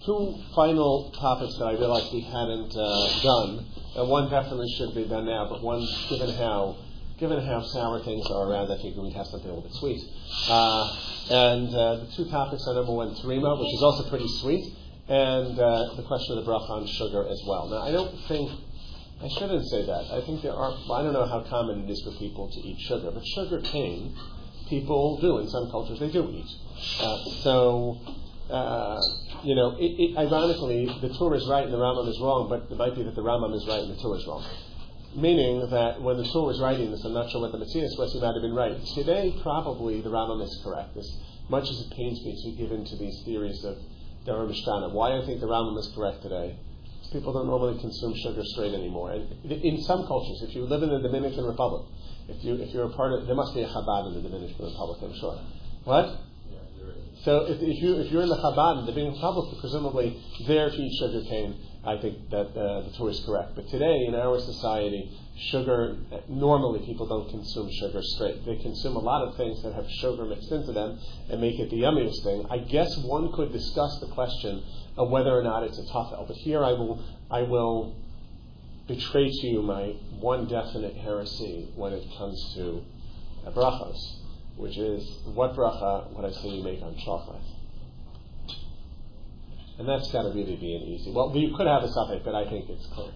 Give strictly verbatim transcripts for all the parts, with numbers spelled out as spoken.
two final topics that I realized we hadn't uh, done, and one definitely should be done now, but one, given how given how sour things are around, I think we'd have something a little bit sweet. Uh, and uh, the two topics are number one, Terima, which is also pretty sweet, and uh, the question of the bracha on sugar as well. Now, I don't think, I shouldn't say that. I think there are, well, I don't know how common it is for people to eat sugar, but sugar cane, people do. In some cultures, they do eat. Uh, so, uh, you know, it, it, ironically, the Torah is right and the Rambam is wrong, but it might be that the Rambam is right and the Torah is wrong. Meaning that when the Torah was writing this, I'm not sure what the Matthias was, he might have been right. Today, probably the Rambam is correct. As much as it pains me to give in to these theories of Dara Mishtana, why I think the Rambam is correct today is people don't normally consume sugar straight anymore. And in some cultures, if you live in the Dominican Republic, if you if you're a part of, there must be a Chabad in the Dominican Republic, I'm sure. What? So if, if you if you're in the Chabad in the Dominican Republic, presumably there if you eat sugar cane, I think that uh, the Torah is correct. But today, in our society, sugar, normally people don't consume sugar straight. They consume a lot of things that have sugar mixed into them and make it the yummiest thing. I guess one could discuss the question of whether or not it's a tafel. But here I will I will betray to you my one definite heresy when it comes to uh, brachos, which is, what bracha would I say you make on chocolate? And that's got to really be an easy. Well, you could have a suffix, but I think it's clear.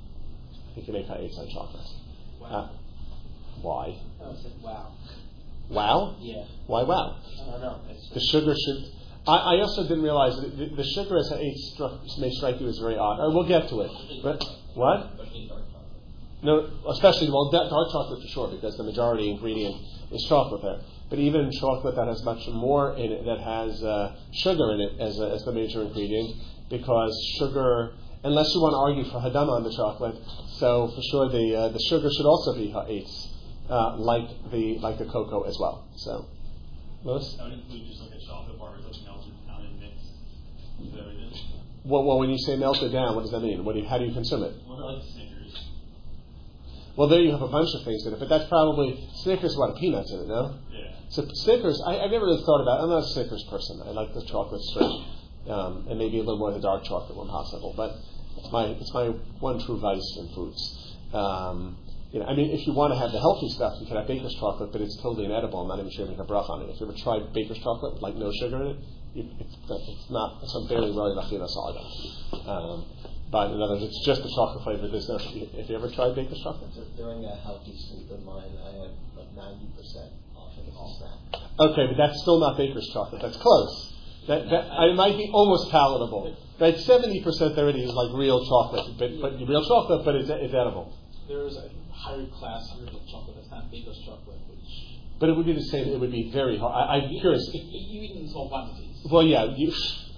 I think you make ha'etz on chocolate. Wow. Uh, why? Oh, I said wow. Wow? Yeah. Why wow? I don't know. It's The sugar should... I, I also didn't realize that the, the sugar as ha'etz struck, may strike you as very odd. Or we'll get to it. But, what? No, especially, well, dark chocolate for sure, because the majority ingredient is chocolate there. But even chocolate that has much more in it, that has uh, sugar in it as, a, as the major ingredient, because sugar, unless you want to argue for hadama on the chocolate, so for sure the uh, the sugar should also be ha'etz, uh, like the like the cocoa as well. So, Louis? I would include just like a chocolate bar with like melted down and mixed with everything. Well, well, when you say melt it down, what does that mean? What do you, how do you consume it? What about like Snickers? Well, there you have a bunch of things in it, but that's probably Snickers. What, peanuts in it? No. Yeah. So Snickers, I, I've never really thought about it. I'm not a Snickers person. I like the chocolate straight, um, and maybe a little more of the dark chocolate when possible. But it's my it's my one true vice in foods. Um, you know, I mean, if you want to have the healthy stuff, you can have baker's chocolate, but it's totally inedible. I'm not even sure you make a bracha on it. If you ever tried baker's chocolate with like no sugar in it, it it's, it's not. It's a very very lachila saga. Um, But in other words, it's just the chocolate flavor. There's no. If you ever tried baker's chocolate? So during a healthy sleep of mine, I had like ninety percent off of all snack. Okay, but that's still not baker's chocolate. That's close. That, that it might be almost palatable. Right, seventy percent already is like real chocolate, but, but real chocolate, but it's, it's edible. There is a higher class version of chocolate that's not baker's chocolate, which. But it would be the same. It would be very hard. I, I'm curious. You eat it in small quantities. Well, yeah, you,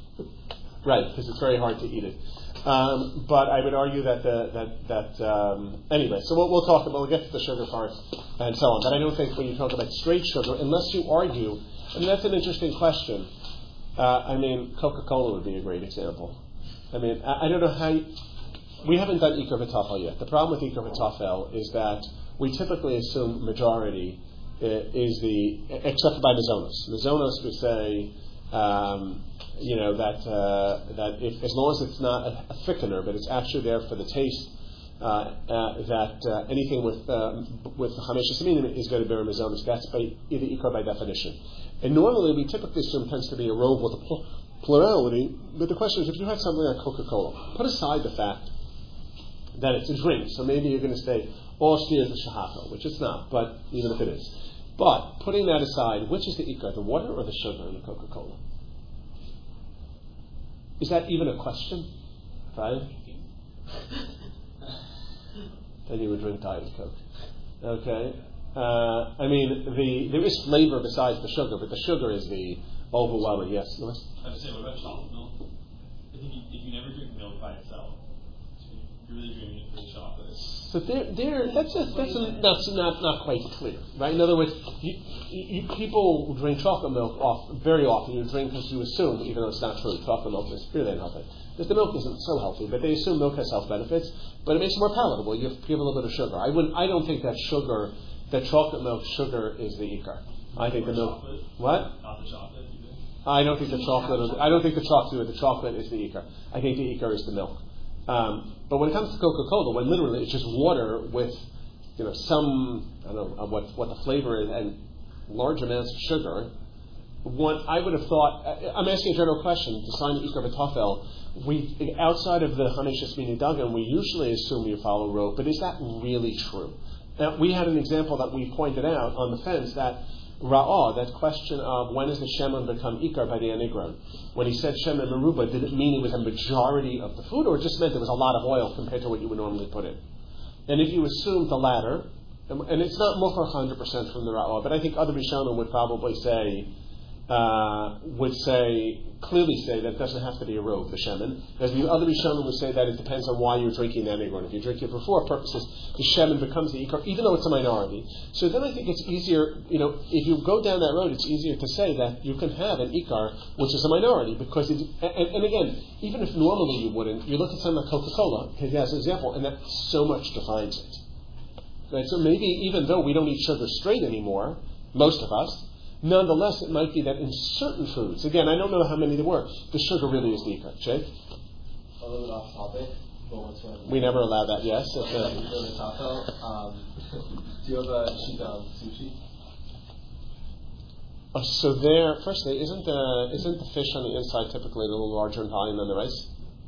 right, because it's very hard to eat it. Um, but I would argue that the, that that um, anyway. So we'll, we'll talk about. We'll get to the sugar part and so on. But I don't think when you talk about straight sugar, unless you argue, I mean that's an interesting question. Uh, I mean, Coca-Cola would be a great example. I mean, I, I don't know how. You, we haven't done Iker V'Tafel yet. The problem with Iker V'Tafel is that we typically assume majority uh, is the, except for by Mizonos. Mizonos would say. Um, you know that uh, that if, as long as it's not a, a thickener, but it's actually there for the taste, uh, uh, that uh, anything with uh, with chamesh seminim is going to be mizonos. That's by either ikar by definition. And normally we typically assume tends to be a rove with a pl- plurality. But the question is, if you have something like Coca-Cola, put aside the fact that it's a drink. So maybe you're going to say all shtia is a shahata, which it's not. But even if it is, but putting that aside, which is the ikar, the water or the sugar in the Coca-Cola? Is that even a question? Right? Then you would drink Diet Coke. Okay. Uh, I mean, the there is flavor besides the sugar, but the sugar is the overwhelming. Yes, Louis? I have to say, what about chocolate milk? If you, if you never drink milk by itself, you're really drinking it for the chocolate. So there, there. That's a, that's a, that's not not quite clear, right? In other words, you, you, people drink chocolate milk off very often. You drink because you assume, even though it's not true, chocolate milk is really unhealthy. That the milk isn't so healthy, but they assume milk has health benefits. But it makes it more palatable. You have to give a little bit of sugar. I wouldn't. I don't think that sugar, that chocolate milk sugar, is the ikar. I think or the milk. Chocolate. What? Not the chocolate. Either. I don't think the chocolate. I don't think the chocolate. The chocolate is the ikar. I think the ikar is the milk. Um, but when it comes to Coca-Cola, when literally it's just water with, you know, some I don't know what what the flavor is and large amounts of sugar. One, I would have thought. I'm asking a general question. To sign the ikar v'tafel, we outside of the Hameshes Mini Dagan, we usually assume you follow Rov. But is that really true? Now, we had an example that we pointed out on the fence that Ra'ah, that question of when does the Shemen become Ikar by the Anigron. When he said Shemen Meruba, did it mean it was a majority of the food, or it just meant there was a lot of oil compared to what you would normally put in? And if you assume the latter, and, and it's not more one hundred percent from the Ra'ah, but I think other Rishonim would probably say, uh, would say, clearly say that it doesn't have to be a Rov, the Shemen. Because the other Rishonim would say that it depends on why you're drinking the Anigron. If you drink it for four purposes, the Shemen becomes the Ikar, even though it's a minority. So then I think it's easier, you know, if you go down that road, it's easier to say that you can have an Ikar, which is a minority, because it, and, and again, even if normally you wouldn't, you look at something like Coca-Cola, as an example, and that so much defines it. Right? So maybe even though we don't eat sugar straight anymore, most of us, nonetheless, it might be that in certain foods, again, I don't know how many there were, the sugar really is the ikar. Jake? A little bit off topic, but what's one? We never allow that, yes. If, uh, um, do you have a shita on sushi? uh, so there, firstly, isn't the, isn't the fish on the inside typically a little larger in volume than the rice?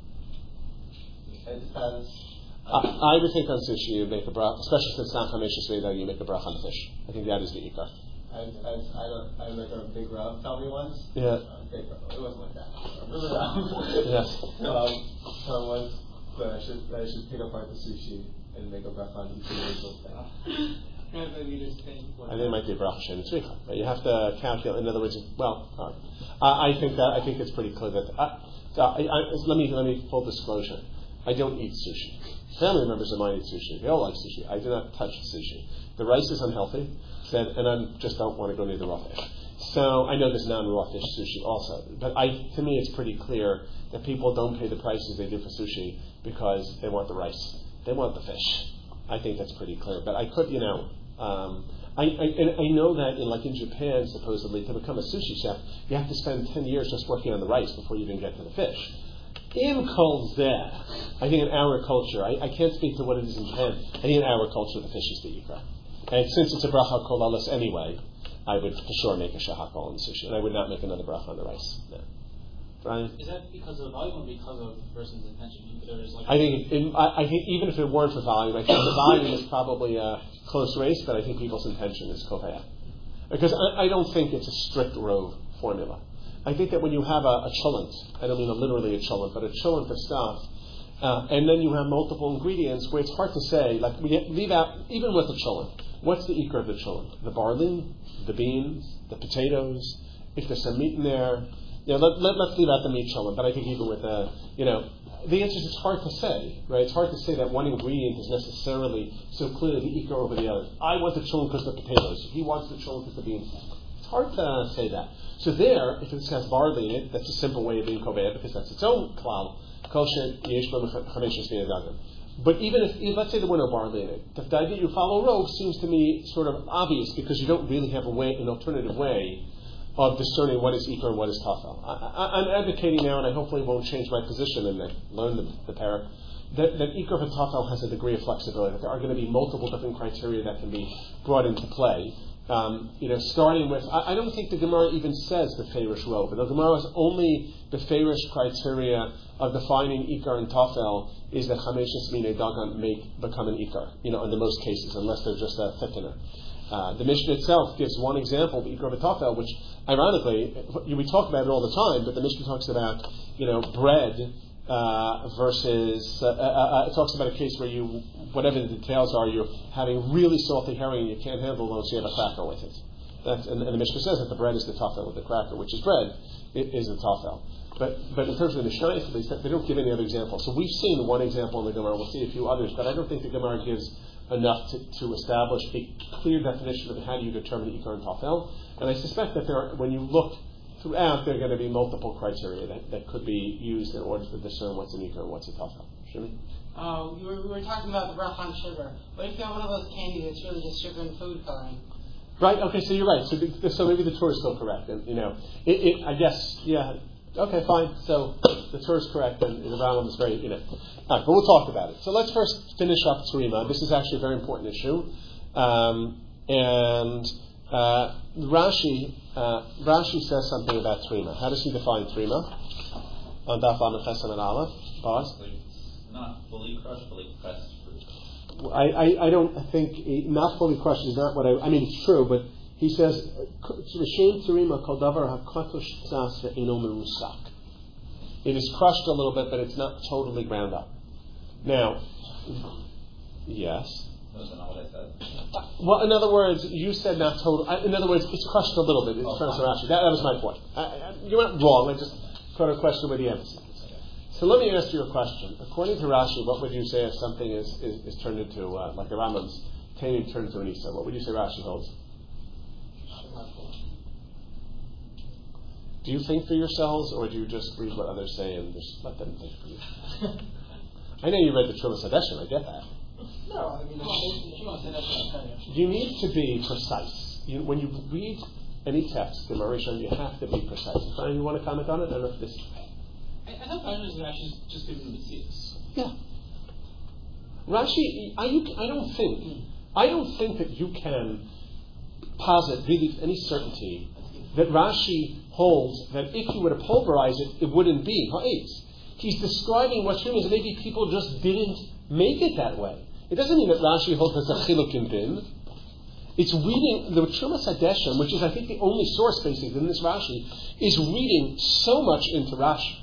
It depends. Uh, I would think on sushi you make a bracha, especially since it's not Hameshes Veda, you make a bracha on the fish. I think that is the ikar. As, as I don't, I like a big Rav tell me once. Yeah. Uh, big Rav. It wasn't like that. Yes. Um, so once that I should that I should pick apart the sushi and make a bracha on each individual thing. I think it might be a bracha shen tzricha, but you have to calculate. In other words, well, uh, I, I think that I think it's pretty clear that. Uh, so I, I, let me let me full disclosure. I don't eat sushi. Family members of mine eat sushi. They all like sushi. I do not touch the sushi. The rice is unhealthy. Said, and I just don't want to go near the raw fish. So I know there's non-raw fish sushi also, but I, to me, it's pretty clear that people don't pay the prices they do for sushi because they want the rice, they want the fish. I think that's pretty clear. But I could, you know, um, I, I, and I know that in like in Japan, supposedly, to become a sushi chef, you have to spend ten years just working on the rice before you even get to the fish. In Kol Zeh, I think in our culture, I, I can't speak to what it is in Japan. I think in our culture, the fish is the ikar. And since it's a bracha kol alas anyway, I would for sure make a shahakol on the sushi, and I would not make another bracha on the rice. No. Brian? Is that because of volume or because of the person's intention? There's like I think in, I, I think even if it weren't for volume, I think the volume is probably a close race, but I think people's intention is kovaya. Because I, I don't think it's a strict Rov formula. I think that when you have a, a cholent, I don't mean a, literally a cholent, but a cholent of stuff, uh, and then you have multiple ingredients where it's hard to say, like we leave out, even with the cholent, what's the ikar of the cholent? The barley, the beans, the potatoes, if there's some meat in there. You know, let, let, let's leave out the meat cholent, but I think even with the, you know, the answer is it's hard to say, right? It's hard to say that one ingredient is necessarily so clearly the ikar over the other. I want the cholent because of the potatoes. He wants the cholent because of the beans. It's hard to say that. So there, if it has barley in it, that's a simple way of being koveh because that's its own klal. But even if, let's say there were no barley in it, the idea you follow Rov seems to me sort of obvious because you don't really have a way, an alternative way of discerning what is ikar and what is tafel. I'm advocating now, and I hopefully won't change my position and learn the, the pair, that, that ikar and tafel has a degree of flexibility, that there are going to be multiple different criteria that can be brought into play. Um, you know, starting with, I, I don't think the Gemara even says the Ferish Rov, but the Gemara is only the Ferish criteria of defining Ikar and Tafel is that Chameshes Minei Dagan make become an Ikar, you know, in the most cases, unless they're just a thickener. Uh, the Mishnah itself gives one example of Ikar and Tafel, which, ironically, we talk about it all the time, but the Mishnah talks about, you know, bread Uh, versus, uh, uh, uh, it talks about a case where you, whatever the details are, you're having really salty herring and you can't handle those, so you have a cracker with it. That's, and, and the Mishnah says that the bread is the tafel with the cracker, which is bread, it is the tafel. But but in terms of the Mishnah, they don't give any other example. So we've seen one example in the Gemara, we'll see a few others, but I don't think the Gemara gives enough to, to establish a clear definition of how do you determine Ikar and Tafel. And I suspect that there are, when you look throughout, there are going to be multiple criteria that, that could be used in order to discern what's an ikar and what's a tafel. Shimmy? Uh, we, were, we were talking about the bracha on sugar. What if you have one of those candies that's really just sugar and food coloring? Right. Okay. So you're right. So, the, so maybe the Torah is still correct, and you know, it, it, I guess, yeah. Okay, fine. So the Torah is correct, and the Rambam is very, you know. All right, but we'll talk about it. So let's first finish up Terima. This is actually a very important issue, um, and uh, Rashi uh, Rashi says something about Terima. How does he define Terima? On Daf Amud Chesed and Aleph, Boz? Not fully crushed, fully pressed fruit. I, I, I don't think not fully crushed is not what I. I mean, it's true, but he says Rishem Terima Kol Davar HaKatush Tzas Ve'eno Merusak. It is crushed a little bit, but it's not totally ground up. Now, yes. Those are not what I said. Uh, well, in other words, you said not total. Uh, in other words, it's crushed a little bit. It's oh, crushed Rashi. That, that was my point. I, I, you weren't wrong. I just put a question with the emphasis. So let me ask you a question. According to Rashi, what would you say if something is, is, is turned into, uh, like a Rambam's Tamim turned to an Isa? What would you say Rashi holds? Do you think for yourselves, or do you just read what others say and just let them think for you? I know you read the Trumas Hadeshim, I get that. No, I mean, if you want to say that, you need to be precise. You, when you read any text, the Mauritian, you have to be precise. You want to comment on it? I don't know if this... I, I thought Rashi was actually just giving the Matthias. Yeah. Rashi, I, I don't think, I don't think that you can posit really with any certainty that Rashi holds that if you were to pulverize it, it wouldn't be ha'etz. He's describing what Shrim is. Maybe people just didn't make it that way. It doesn't mean that Rashi holds as a chiluk in bin. It's reading the Trumas Hadeshim, which is I think the only source basically in this Rashi, is reading so much into Rashi.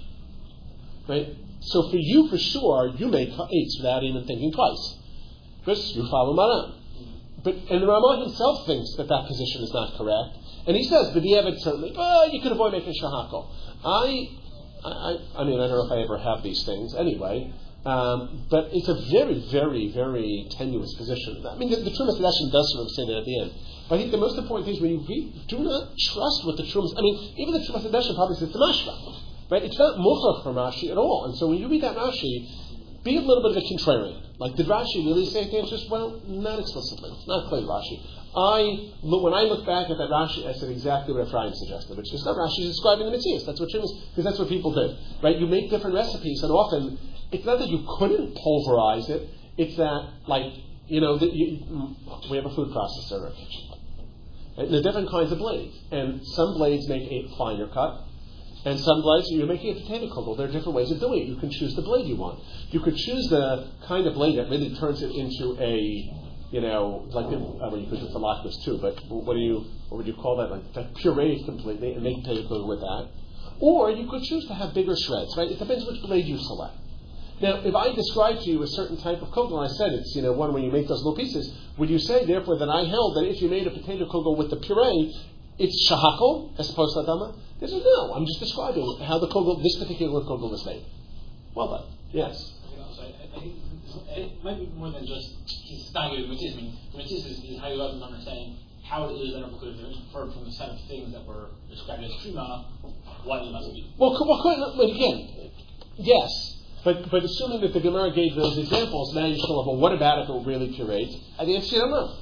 Right? So for you, for sure, you make ha'etz without even thinking twice. Because you follow Maran. But, and the Ramah himself thinks that that position is not correct. And he says, but the evidence certainly, oh, you could avoid making shahakol. I, I, I mean, I don't know if I ever have these things anyway, um, but it's a very, very, very tenuous position. I mean, the, the Trumas Hadeshim does sort of say that at the end. But I think the most important thing is when you read, do not trust what the Trumas, I mean, even the Trumas Hadeshim probably says the mashma, right? It's not muchach from Rashi at all. And so when you read that Rashi, be a little bit of a contrarian. Like, did Rashi really say the answers? Well, not explicitly. It's not clear Rashi. I, when I look back at that Rashi, I said exactly what Ephraim suggested, which is that Rashi is describing the Matthias. That's what Shimon, because that's what people did, right? You make different recipes, and often it's not that you couldn't pulverize it. It's that, like, you know, that you, we have a food processor in our kitchen, right? And there are different kinds of blades, and some blades make a finer cut, and some blades you're making a potato kugel. There are different ways of doing it. You can choose the blade you want. You could choose the kind of blade that really turns it into a You know, like it, I mean, you could do falafels too, but what do you, what would you call that? Like, like puree completely and make potato kugel with that. Or you could choose to have bigger shreds, right? It depends which blade you select. Now, if I describe to you a certain type of kugel, and I said it's, you know, one where you make those little pieces, would you say, therefore, that I held that if you made a potato kugel with the puree, it's shahakol as opposed to adama? They said, no, I'm just describing how the kugel, this particular kugel was made. Well done. Yes. So I, I think it might be more than just staggered Matthias. I mean, Matthias is, is how you have them understanding how it is that we could have inferred from the set of things that were described as Trima, what it must be. Well, well, but again, yes, but but assuming that the Gemara gave those examples, now you still have, well, what about if it were really pureed? I think you don't know.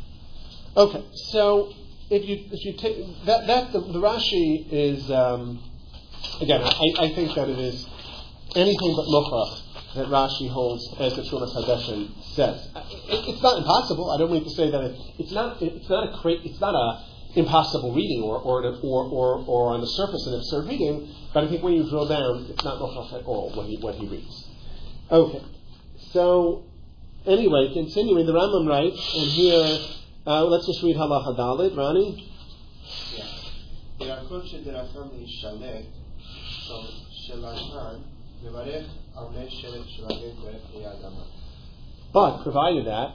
Okay, so if you if you take that that the, the Rashi is um, again, I, I think that it is anything but muchach that Rashi holds as the Trumas Hadeshim says. It, it's not impossible. I don't mean to say that it, it's not. It's not a cra- It's not a impossible reading, or or, or or or on the surface an absurd reading. But I think when you drill down, it's not muchach at all what he what he reads. Okay, so anyway, continuing, the Rambam writes, and here uh, let's just read Halacha Daled, Rani. But provided that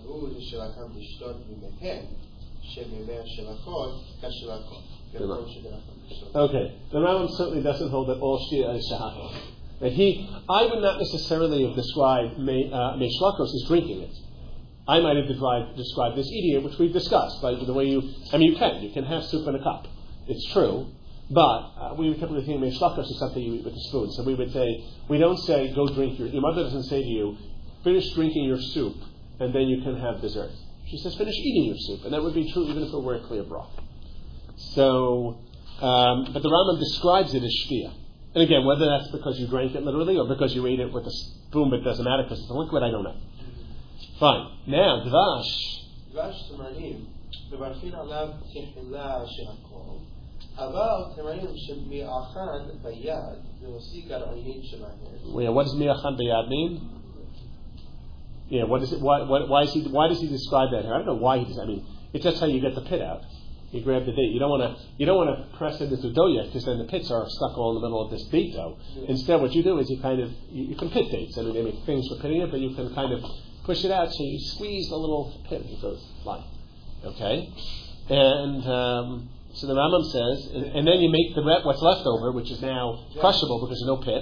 okay, the Rambam certainly doesn't hold that all Shia is shahakol. But he, I would not necessarily have described me uh, shlakos as drinking it. I might have described, described this eating it, which we've discussed. Like the way you, I mean, you can, you can have soup in a cup. It's true. But uh, we would typically think shlakos is something you eat with a spoon. So we would say, we don't say, go drink your, your mother doesn't say to you, finish drinking your soup, and then you can have dessert. She says, finish eating your soup. And that would be true even if it were a clear broth. So, um, but the Rambam describes it as shvia. And again, whether that's because you drank it literally or because you ate it with a spoon, but it doesn't matter because it's a liquid, I don't know. Fine. Now, dvash. דבש תמרים, מברכים עליו כחילה של הכל, אבל תמרים שמאחד ביד, להוציא גרעינים שלהם. Yeah, what does mi'achan b'yad mean? Yeah, what is it? Why, why, why, is he, why does he describe that here? I don't know why he does. I mean, it's just how you get the pit out. You grab the date. You don't want to. You don't want to press it into dough yet, because then the pits are stuck all in the middle of this date dough. Yeah. Instead, what you do is you kind of you, you can pit dates. I mean, they make things for pitting it, but you can kind of push it out so you squeeze a little pit and it goes flying. Okay, and um, so the Rambam says, and, and then you make the re- what's left over, which is now crushable because there's no pit.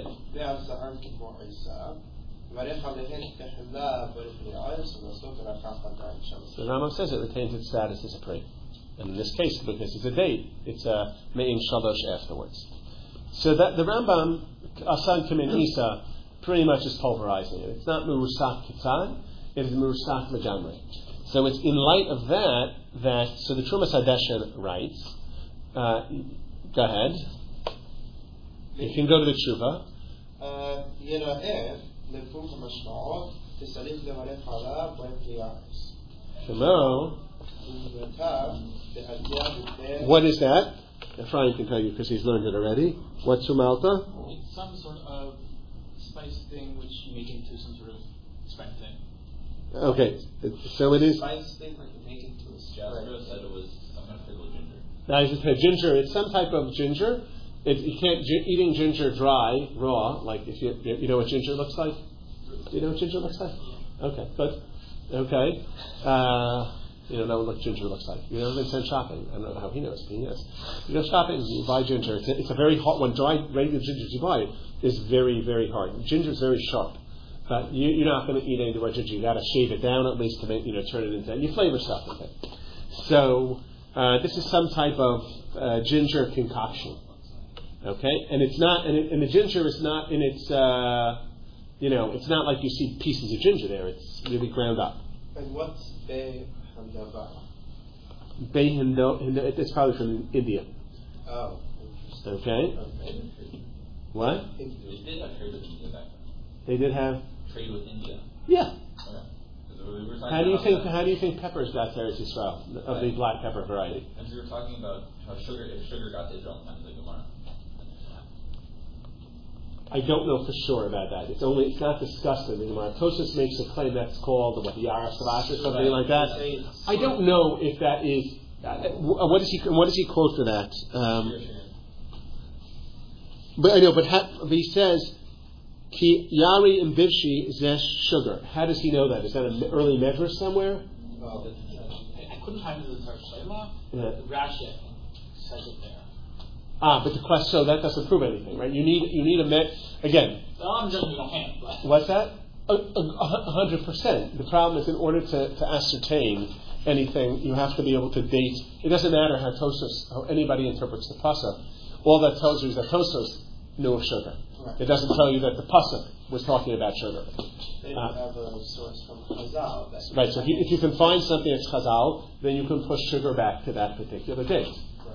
So the Rambam says it retains its status as a prey. And in this case, because it's a date, it's a me'im shalosh afterwards. So that the Rambam, Asan Kimin Isa, pretty much is pulverizing it. It's not murusak kitzad, it is murusak legamri. So it's in light of that, that, so the Trumas Hadeshen writes, uh, go ahead, you can go to the Tshuva. Shemo. What is that? Ephraim can tell you because he's learned it already. What's sumalta? It's some sort of spice thing which you make into some sort of spice thing. Okay, so it is. Spice thing like you make into a Jasper said it was some kind of pickled ginger. Now, it's a ginger. It's some type of ginger. It, you can't gi- eating ginger dry, raw. Like if you you know what ginger looks like. Do you know what ginger looks like? Okay, good. Okay. Uh, You don't know what ginger looks like. You've never been sent shopping. I don't know how he knows, but he knows. You go shopping, you buy ginger. It's a, it's a very hot one. Dry, regular ginger you buy is very, very hard. Ginger is very sharp. But you, you're not going to eat any of the ginger. You've got to shave it down at least to make, you know, turn it into, and you flavor stuff with it. So, uh, this is some type of uh, ginger concoction. Okay? And it's not, and, it, and the ginger is not in its, uh, you know, it's not like you see pieces of ginger there. It's really ground up. And what's the Bay Hindo, Hindo, it's probably from India. Oh. Okay. What? They did have trade with India back then. They did have trade with India. Yeah. Okay. We were how do you think? That. How do you think peppers got to Eretz Yisrael of right. the black pepper variety? As we were talking about how sugar, if sugar got to Israel in times like Gemara. I don't know for sure about that. It's only it's not discussed in the Gemara. Tosfos makes a claim that's called what the Yara Savash or something right. like that. I don't know if that is. Uh, what does he What does he quote for that? Um, but I know, but, ha, but he says Ki Yari and Bivshi zesh sugar. How does he know that? Is that an early medrash somewhere? Oh, I couldn't find it in the Torah Shema. Yeah. Rashi says it there. Ah, but the question, so that doesn't prove anything, right? You need you need a met again. No, I'm just don't hand, but. What's that? A, a, a hundred percent. The problem is, in order to, to ascertain anything, you have to be able to date. It doesn't matter how Tosfos, how anybody interprets the pasuk. All that tells you is that Tosfos knew of sugar. Right. It doesn't tell you that the pasuk was talking about sugar. They uh, have a source from Chazal. That's right. So if you, if you can find something that's Chazal, then you can push sugar back to that particular date.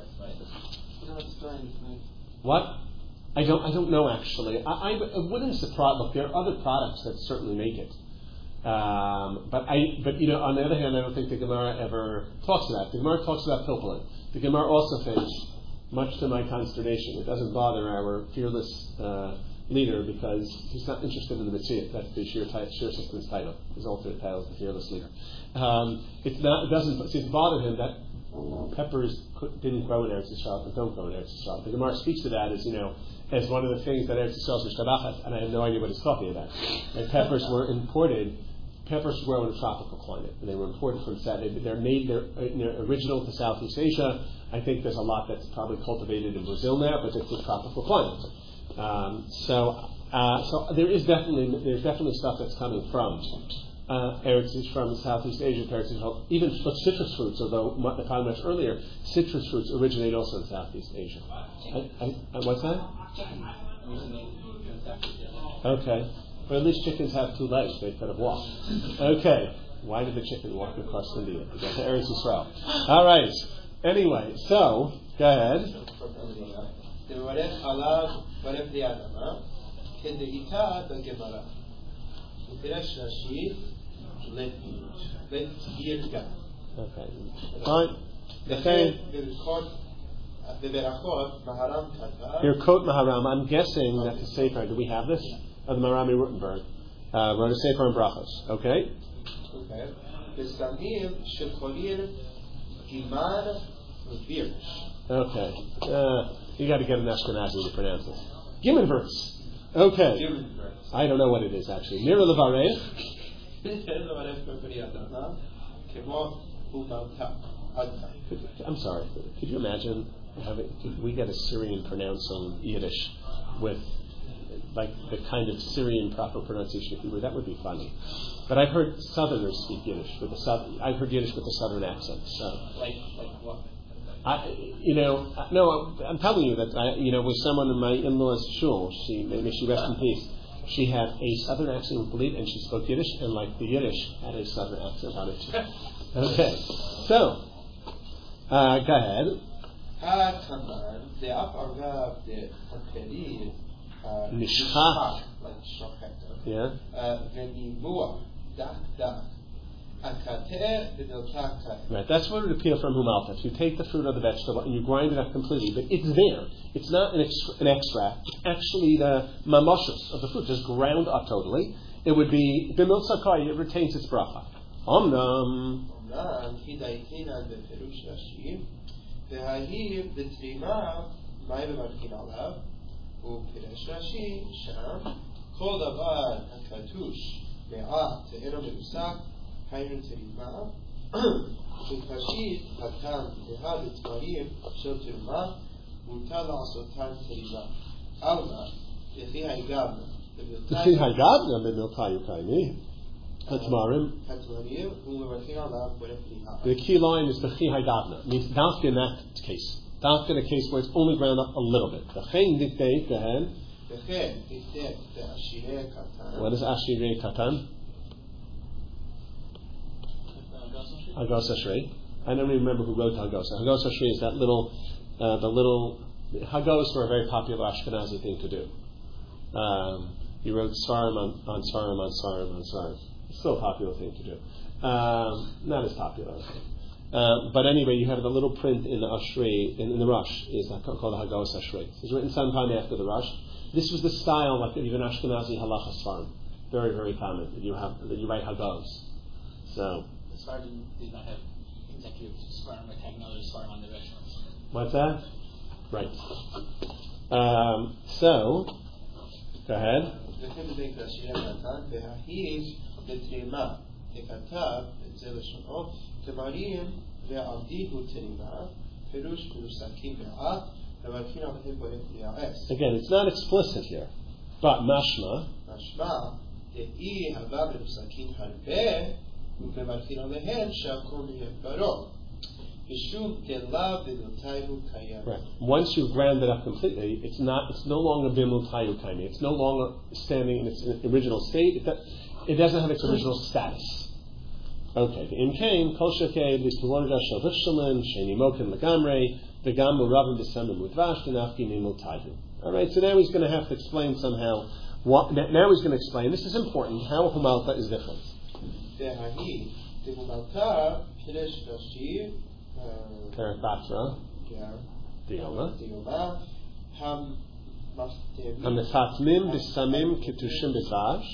What? I don't. I don't know actually. I, I, it wouldn't surprise. Look, there are other products that certainly make it. Um, but I. But you know, on the other hand, I don't think the Gemara ever talks about it. The Gemara talks about pilpulin. The Gemara also thinks, much to my consternation, it doesn't bother our fearless uh, leader because he's not interested in the Mitzvah. That's the Shir Shir System's title. His alternate title is the fearless leader. Um, it's not. It doesn't. It's bothered him that peppers didn't grow in Eretz Yisrael, but don't grow in Eretz Yisrael. The Gemara speaks to that as, you know, as one of the things that Eretz Yisrael is Shtabachat, and I have no idea what he's talking about. And peppers were imported. Peppers grow in a tropical climate, and they were imported from South. They're made. They're, they're original to Southeast Asia. I think there's a lot that's probably cultivated in Brazil now, but it's a tropical climate. Um, so, uh, so there is definitely there's definitely stuff that's coming from. Uh, Eretz is from Southeast Asia, Eretz Israel. Even citrus fruits, although the time much earlier, citrus fruits originate also in Southeast Asia. I, I, I, what's that? Okay. But at least chickens have two legs. They could have walked. Okay. Why did the chicken walk across India? To get to Eretz Yisrael. All right. Anyway, so go ahead. Okay. Fine. The same. Your quote Maharam. I'm guessing that the Sefer. Do we have this? Of the Maharami Rutenberg uh, wrote a Sefer in Brachos. Okay. Okay. Okay. Uh, you got to get an Ashkenazi to pronounce this. Gimel verse. Okay. I don't know what it is actually. Mira levarech. I'm sorry. Could you imagine having? Could we get a Syrian pronouncing Yiddish with like the kind of Syrian proper pronunciation of Hebrew? That would be funny. But I've heard Southerners speak Yiddish with a southern. I've heard Yiddish with a Southern accent. So, like, like what? I, you know, no, I'm telling you that I, you know, with someone in my in-laws' shul, she, may she rest in peace. She had a Southern accent, believe, and she spoke Yiddish, and like the Yiddish had a Southern accent on it too. Okay, so uh, go ahead. Nishchach. Yeah. Right, that's what it would appeal from humalta. If you take the fruit or the vegetable and you grind it up completely, but it's there. It's not an, ex- an extract. It's actually the mamoshus of the fruit, just ground up totally. It would be bimil sakai. It retains its bracha. Omnam. היינו תרימה, שפשיט הטעם דהה בתמרים של תרומה, מותר לעשותן תרימה. אלמה, לפי הגבנה. לפי הגבנה במילתא יוקיימי. התמרים. התמרים, ומברכים עליו ברפליאה. The key line is the chi hagavna. Means dafka in that case. Dafka in a case where it's only ground up a little bit. The chen dictate, go ahead. The chen dictate the ashirei katan. What is ashirei katan? Hagos Ashrei. I don't even remember who wrote Hagos. Hagos Ashrei is that little, uh, the little Hagos were a very popular Ashkenazi thing to do. Um, he wrote Svarim on, on Svarim on Svarim on Svarim. It's still a popular thing to do. Um, not as popular. Uh, but anyway, you have the little print in the Ashrei, in, in the Rosh, is called the Hagos Ashrei. It's written sometime after the Rosh. This was the style, like even Ashkenazi halacha Svarim. Very, very common that you have that you write Hagos. So. Svarim did not have executive Svarim like having other Svarim on the restaurants. What's that? Right. Um, so, go ahead. Again, it's not explicit here, but mashma. Mashma, Right. Once you've ground it up completely, it's not. It's no longer bimul tayu kaimi. It's no longer standing in its original state. It, it doesn't have its original status. Okay. The imkain kol shekei l'tulorda shel v'shalin sheni moken legamrei v'gam muravim b'samim udvash denafki mimul tayu. All right. So now he's going to have to explain somehow. What, now he's going to explain. This is important. How humalta is different. Karatatra, Dioma, Hamifatmim b'samim ketushim b'vash.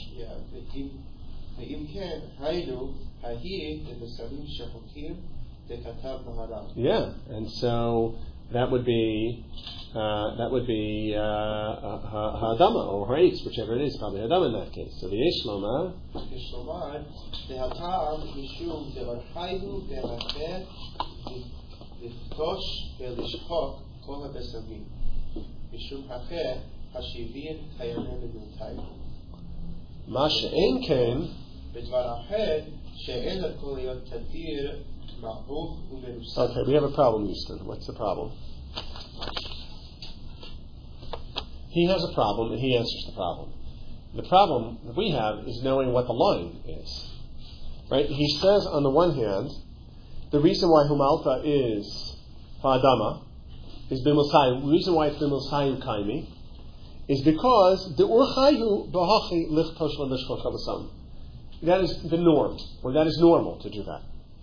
Yeah, and so that would be uh, that would be uh, ha'adama or ha'etz, whichever it is, probably ha'adama in that case. So the yesh lomar. Yeshlomar, dehatam mishum devarchayhu dehacher liftosh velishchok kol habesamim mishum hacher hashivin kayamim b'miltayim. Ma she'en ken b'dvar hacher she'en hakol yot tadir ma'ruch u'merusach. Okay, we have a problem, Easton. What's the problem? He has a problem, and he answers the problem. The problem that we have is knowing what the line is. Right? He says on the one hand, the reason why Humalta is Ha'adama is Bimilsayu. The reason why it's Bimilsayu Kaimi is because the Urchayu Bahachi Lichtosh Lamishchol Kabasam. That is the norm, or that is normal to do that.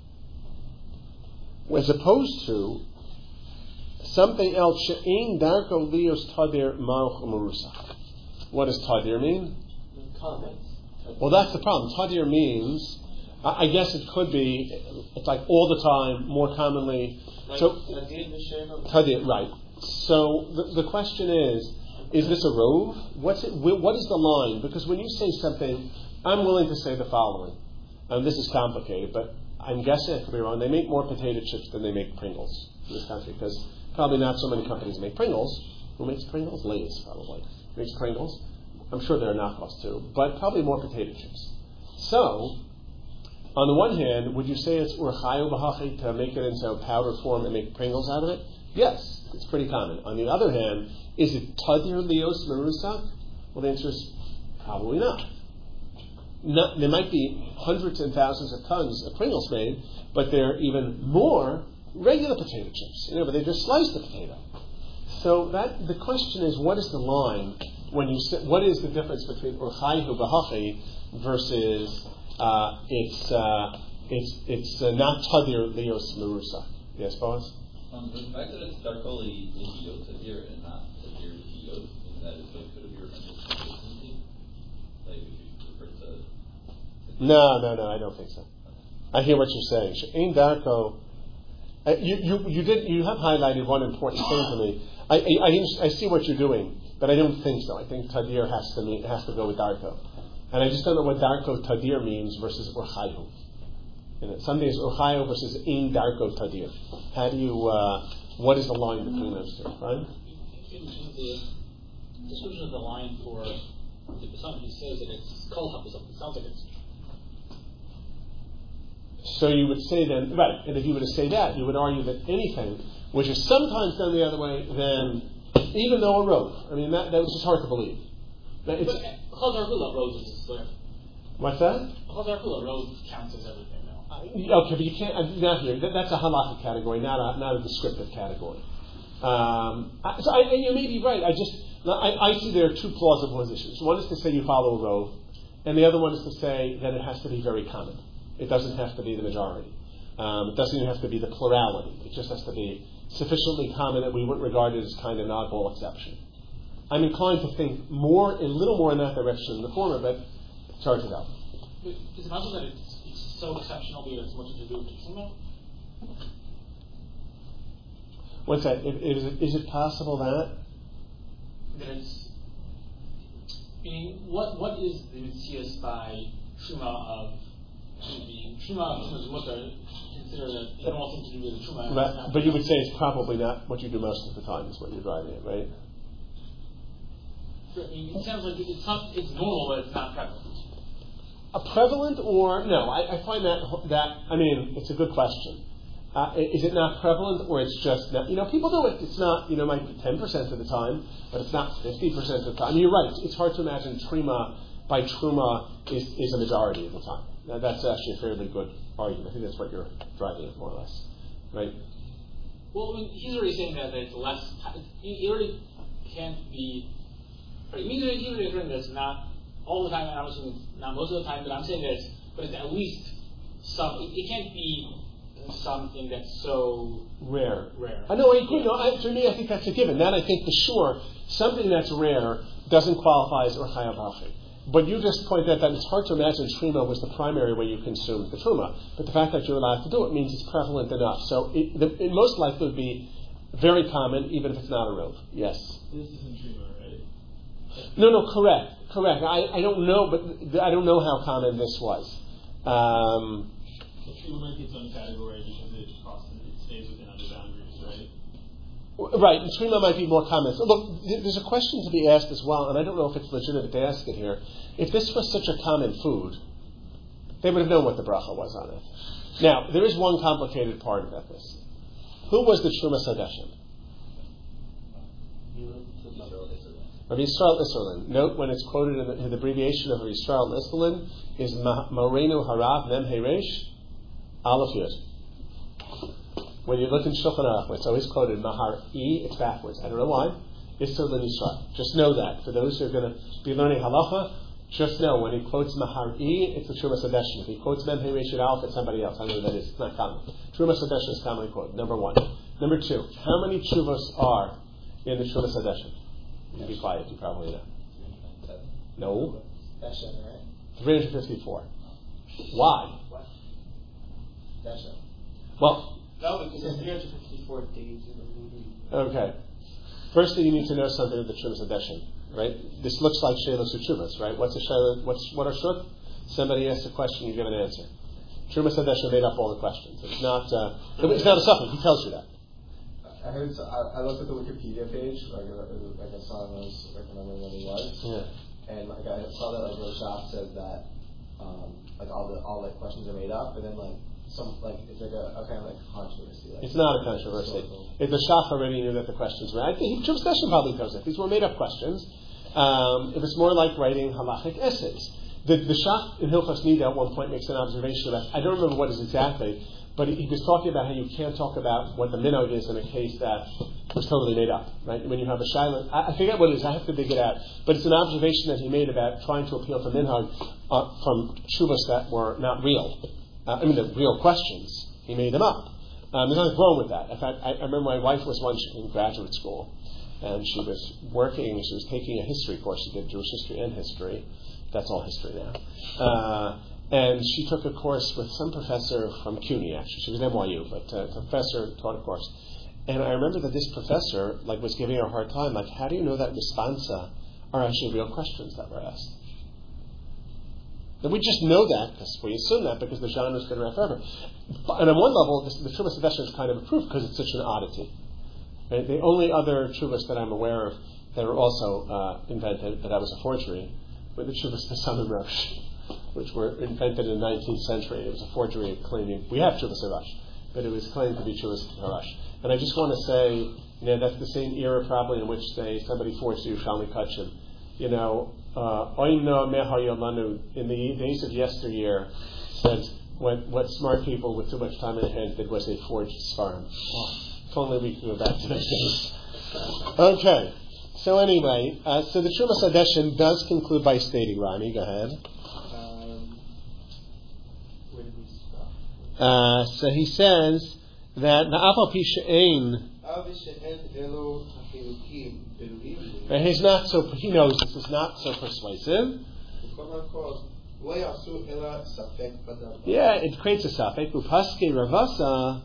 As opposed to something else, She'ein Darko Lios Tadir Maruch Umarusa. What does Tadir mean? Comments. Well, that's the problem. Tadir means, I guess it could be, it's like all the time, more commonly. Like so, Tadir, Tadir, right. So the, the question is, is this a rove? What's it, what is the line? Because when you say something, I'm willing to say the following. And this is complicated, but I'm guessing I could be wrong. They make more potato chips than they make Pringles in this country, because probably not so many companies make Pringles. Who makes Pringles? Lay's, probably. Makes Pringles. I'm sure there are knockoffs too, but probably more potato chips. So, on the one hand, would you say it's urchayu b'hachi to make it into a powder form and make Pringles out of it? Yes, it's pretty common. On the other hand, is it tadir lios merusa? Well, the answer is probably not. Not. There might be hundreds and thousands of tons of Pringles made, but they're even more regular potato chips. You know, but they just slice the potato. So that the question is, what is the line when you say, what is the difference between urchayu b'hachi versus uh, it's uh, it's it's uh, not tadir lios merusa? Yes, Boaz? Um, the fact that it's darkoli lihiyot tadir and not tadir lihiyot, means that it's like could have your consistency, like if you refer to. No, no, no, I don't think so. I hear what you're saying. She'ein darko. Uh, you, you, you did. You have highlighted one important thing for me. I, I, I, I see what you're doing, but I don't think so. I think tadir has to mean, has to go with darko, and I just don't know what darko tadir means versus urchayu. You know, some days urchayu versus in darko tadir. How do you? Uh, what is the line between those two? Right? In, in the description of the line for the Pesach, he says that it's kol ha'pesach. It sounds like it's. So you would say then, right, and if you were to say that, you would argue that anything which is sometimes done the other way, then even though a rove, I mean, that, that was just hard to believe. That it's, but Chazar Hula rose is clear. What's that? Chazar Hula rose counts as everything now. Uh, okay, but you can't, uh, not here, that, that's a halachic category, not a, not a descriptive category. Um, I, so I, you may be right, I just, I, I see there are two plausible positions. One is to say you follow a rove, and the other one is to say that it has to be very common. It doesn't have to be the majority. Um, it doesn't even have to be the plurality. It just has to be sufficiently common that we wouldn't regard it as kind of an oddball exception. I'm inclined to think more, a little more in that direction than the former, but it's hard to tell. Is it possible that it's, it's so exceptional that it's much to do with Kishima? What's that? Is it, is it possible that? That it's. Meaning, what what is the Mitzias by Shuma of being Shuma of Mutter? Consider that they don't all seem to do with the Shuma. Right. But you would say it's probably not what you do most of the time, is what you're driving at, right? Sure. I mean, it sounds like it's not. It's normal, but it's not prevalent. A prevalent or no? I, I find that that I mean, it's a good question. Uh, is it not prevalent, or it's just not, you know, people do it. It's not, you know, might be ten percent of the time, but it's not fifty percent of the time. I mean, you're right. It's, it's hard to imagine trima by truma is, is a majority of the time. Now, that's actually a fairly good argument. I think that's what you're driving at, more or less, right? Well, I mean, he's already saying that, that it's less. He already can't be. Right, he's already, he's already agreeing that it's not all the time, and I'm assuming it's not most of the time. But I'm saying that, it's, but it's at least some. It, it can't be something that's so rare. Rare. I know. I agree. No, I, to me, I think that's a given. That I think for sure, something that's rare doesn't qualify as urchayu b'hachi. But you just pointed out that it's hard to imagine truma was the primary way you consumed the truma. But the fact that you're allowed to do it means it's prevalent enough. So it, the, it most likely would be very common, even if it's not a rove. Yes. This isn't truma, right? No, no, correct, correct. I, I don't know, but I don't know how common this was. Um, Truma might be its own category because it crosses, it stays within other boundaries, right? Right, and trima might be more common. So look, there's a question to be asked as well, and I don't know if it's legitimate to ask it here. If this was such a common food, they would have known what the bracha was on it. Now, there is one complicated part about this. Who was the Truma Sadeshin? Rabbi Yisrael Isserlin. Note when it's quoted in the, in the abbreviation of Rabbi Yisrael Isserlin is Moreinu Harav Mem Heiresh Aleph Yud. When you look in Shulchan Aruch, it's always quoted Mahar E, it's backwards. I don't know why. Isserlin Yisrael. Just know that. For those who are going to be learning halacha, just know when he quotes Mahar E, it's the Trumas Hadeshin. If he quotes Mem Heiresh Yud Aleph, it's somebody else. I know who that is. It's not common. Trumas Hadeshin is commonly quoted. Number one. Number two. How many Truvas are in the Trumas Hadeshin? You be quiet, you probably know. No. Dashan, right? three hundred fifty-four. Why? What? Dashan. Well, No, because there's three hundred fifty-four days in the movie. okay. First thing you need to know something of the Trumas Hadeshin, right? This looks like Shelos U'Truvas, right? What's a Shelos? What's what are Shut? Somebody asks a question, you give an answer. Trumas Hadeshin made up all the questions. It's not. Uh, it's not a suffix. He tells you that. I heard. So I, I looked at the Wikipedia page, like, uh, like I saw it, I was remembering what it was, Yeah. and like I saw that like Roshaf said that um, like all the all like questions are made up, and then like some like it's like a, a kind of like controversy. Like, It's not a controversy. If the Shach already knew that the questions were, I think Trumas Hadeshin probably knows it. These were made up questions. Um, it was more like writing halachic essays. The, the Shach in Hilchos Nida at one point makes an observation about, I don't remember what it is exactly, but he, he was talking about how you can't talk about what the minhag is in a case that was totally made up, right? When you have a shayla, I, I forget what it is, I have to dig it out, but it's an observation that he made about trying to appeal to minhag uh, from shuvas that were not real. Uh, I mean, the real questions. He made them up. Um, there's nothing wrong with that. In fact, I, I remember my wife was once in graduate school, and she was working, she was taking a history course. She did Jewish history and history. That's all history now. Uh, and she took a course with some professor from CUNY, actually. She was at N Y U, but uh, the professor taught a course. And I remember that this professor like was giving her a hard time, like, how do you know that responsa are actually real questions that were asked? And we just know that, because we assume that, because the genre is going to run forever. And on one level, this, the Trumas Hadeshin is kind of a proof, because it's such an oddity. Right? The only other Truvas that I'm aware of that are also uh, invented, but that was a forgery, were the Truvas Besamim Rosh, which were invented in the nineteenth century. It was a forgery claiming, we have Truvas Harash, but it was claimed to be Truvas Harash. And I just want to say, you know, that's the same era probably in which they somebody forged Yerushalmi Kachim. You know, Oimno Mehayolanu in the days of yesteryear said what what smart people with too much time in their hands did was they forged Sfarim. Oh, if only we could go back to those days. Okay. So anyway, uh, so the Trumas Hadeshin does conclude by stating, Ronnie, go ahead. Um, where did we stop? Uh, so he says that Na'afal Pi She'ein. He's not so. He knows this is not so persuasive. Yeah, it creates a suffix. Upaske Ravasa.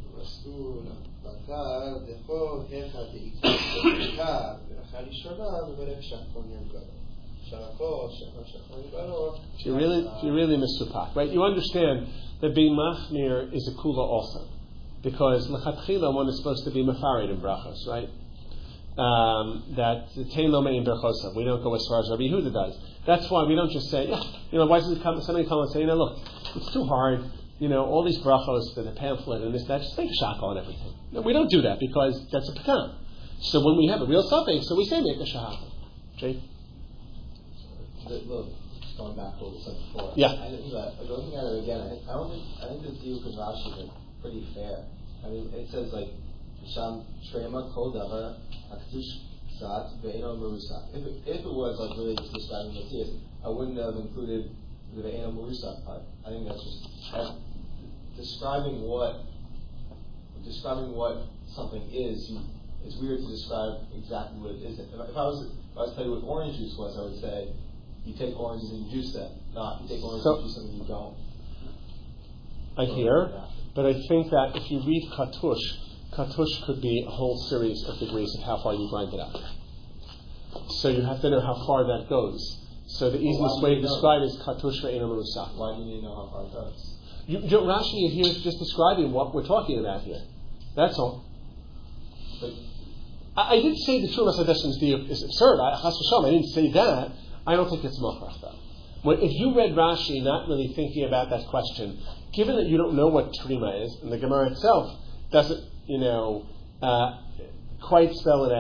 If you really, if you really miss Supak, right? You understand that being machmir is a kula also, because lechatchila one is supposed to be mefarid in brachos, right? Um, that tein lo me'im berchosav. We don't go as far as Rabbi Yehuda does. That's why we don't just say, yeah, you know, why does it come? Somebody come and say, you know, look, it's too hard. You know, all these brachos for the pamphlet and this, that, just make a shaka on everything. No, we don't do that because that's a pekan. So when we have a real suffix, so we say make a shaka. Jay? Look, just going back to what we said before. Yeah. I think that, like, looking at it again, I, I don't think, I think the deal with Rashi is pretty fair. I mean, it says, like, Sham Shrema Kol Davar Aktush Sat Ve'eno Marusak. If it, if it was, like, really just describing the theist, I wouldn't have included the Ve'eno Marusak part. I think that's just uh, describing what describing what something is. You, it's weird to describe exactly what it isn't. If, if I was if I was telling you what orange juice was, I would say you take oranges and you juice them. Not you take oranges So, and juice them and you don't. I hear, but I think that if you read Katush, Katush could be a whole series of degrees of how far you grind it up. So you have to know how far that goes. So the easiest way to describe it is Katush ve'ena merusak. Why do you need to know how far it goes? You, you, Rashi here is just describing what we're talking about here. That's all. But I, I didn't say the Trumas Hadeshin is absurd. I, Chas v'shalom, I didn't say that. I don't think it's mochrach though. When, if you read Rashi not really thinking about that question, given that you don't know what Trima is, and the Gemara itself doesn't, you know, uh, quite spell it out,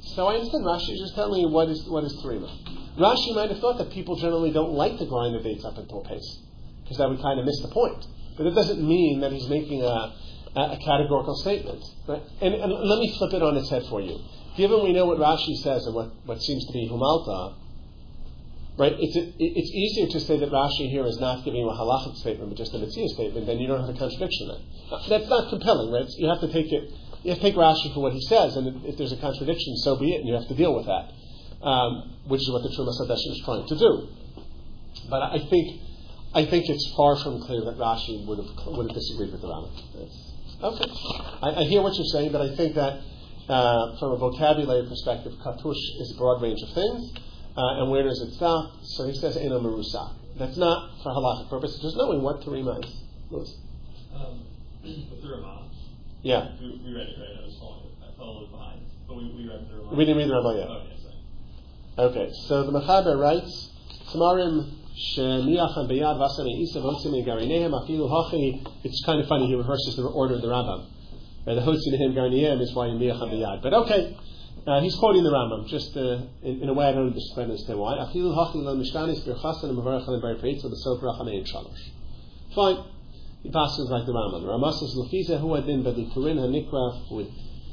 So I understand Rashi is just telling me what is what is terima. Rashi might have thought that people generally don't like to grind the dates up into a paste, because that would kind of miss the point. But it doesn't mean that he's making a, a, a categorical statement. Right? And, and let me flip it on its head for you. Given we know what Rashi says and what, what seems to be humalta, right? It's it, it's easier to say that Rashi here is not giving you a halachic statement, but just a mitzvah statement. Then you don't have a contradiction there. That's not compelling, right? You have to take it. You have to take Rashi for what he says, and if there's a contradiction, so be it, and you have to deal with that, um, which is what the Trumas Hadeshim is trying to do. But I think I think it's far from clear that Rashi would have would have disagreed with the Rambam. Okay, I, I hear what you're saying, but I think that uh, from a vocabulary perspective, katush is a broad range of things, uh, and where does it stop? So he says eno merusak. That's not for halachic purposes, just knowing what terima is. Louis. Um, with the Ramah. Yeah. We, we read it, right? I was following it. I fell a little behind. But we, we read the Ramah. We didn't read the Ramah yet. Oh, yes, sorry. Okay, so the Mechaber writes, Tamarim shemiachan beyad vasane isa v'hotzim garinehem afilu hachi. It's kind of funny, he reverses the order of the Rambam. Right, the hotzim nehem garinehem is why miachan beyad. But okay, uh, he's quoting the Rambam, just uh, in, in a way I don't understand why. Afilu hachi lo mishkanis birchasan and mavarachan and baripreitz with the sof rachamei and shalosh. Fine. He passes like the Rambam. Ramas says, "Lefiza hu adin b'dikurin hanikra with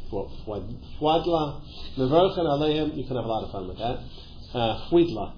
fwadla mevarachan aleihem." You can have a lot of fun with that. Fwadla,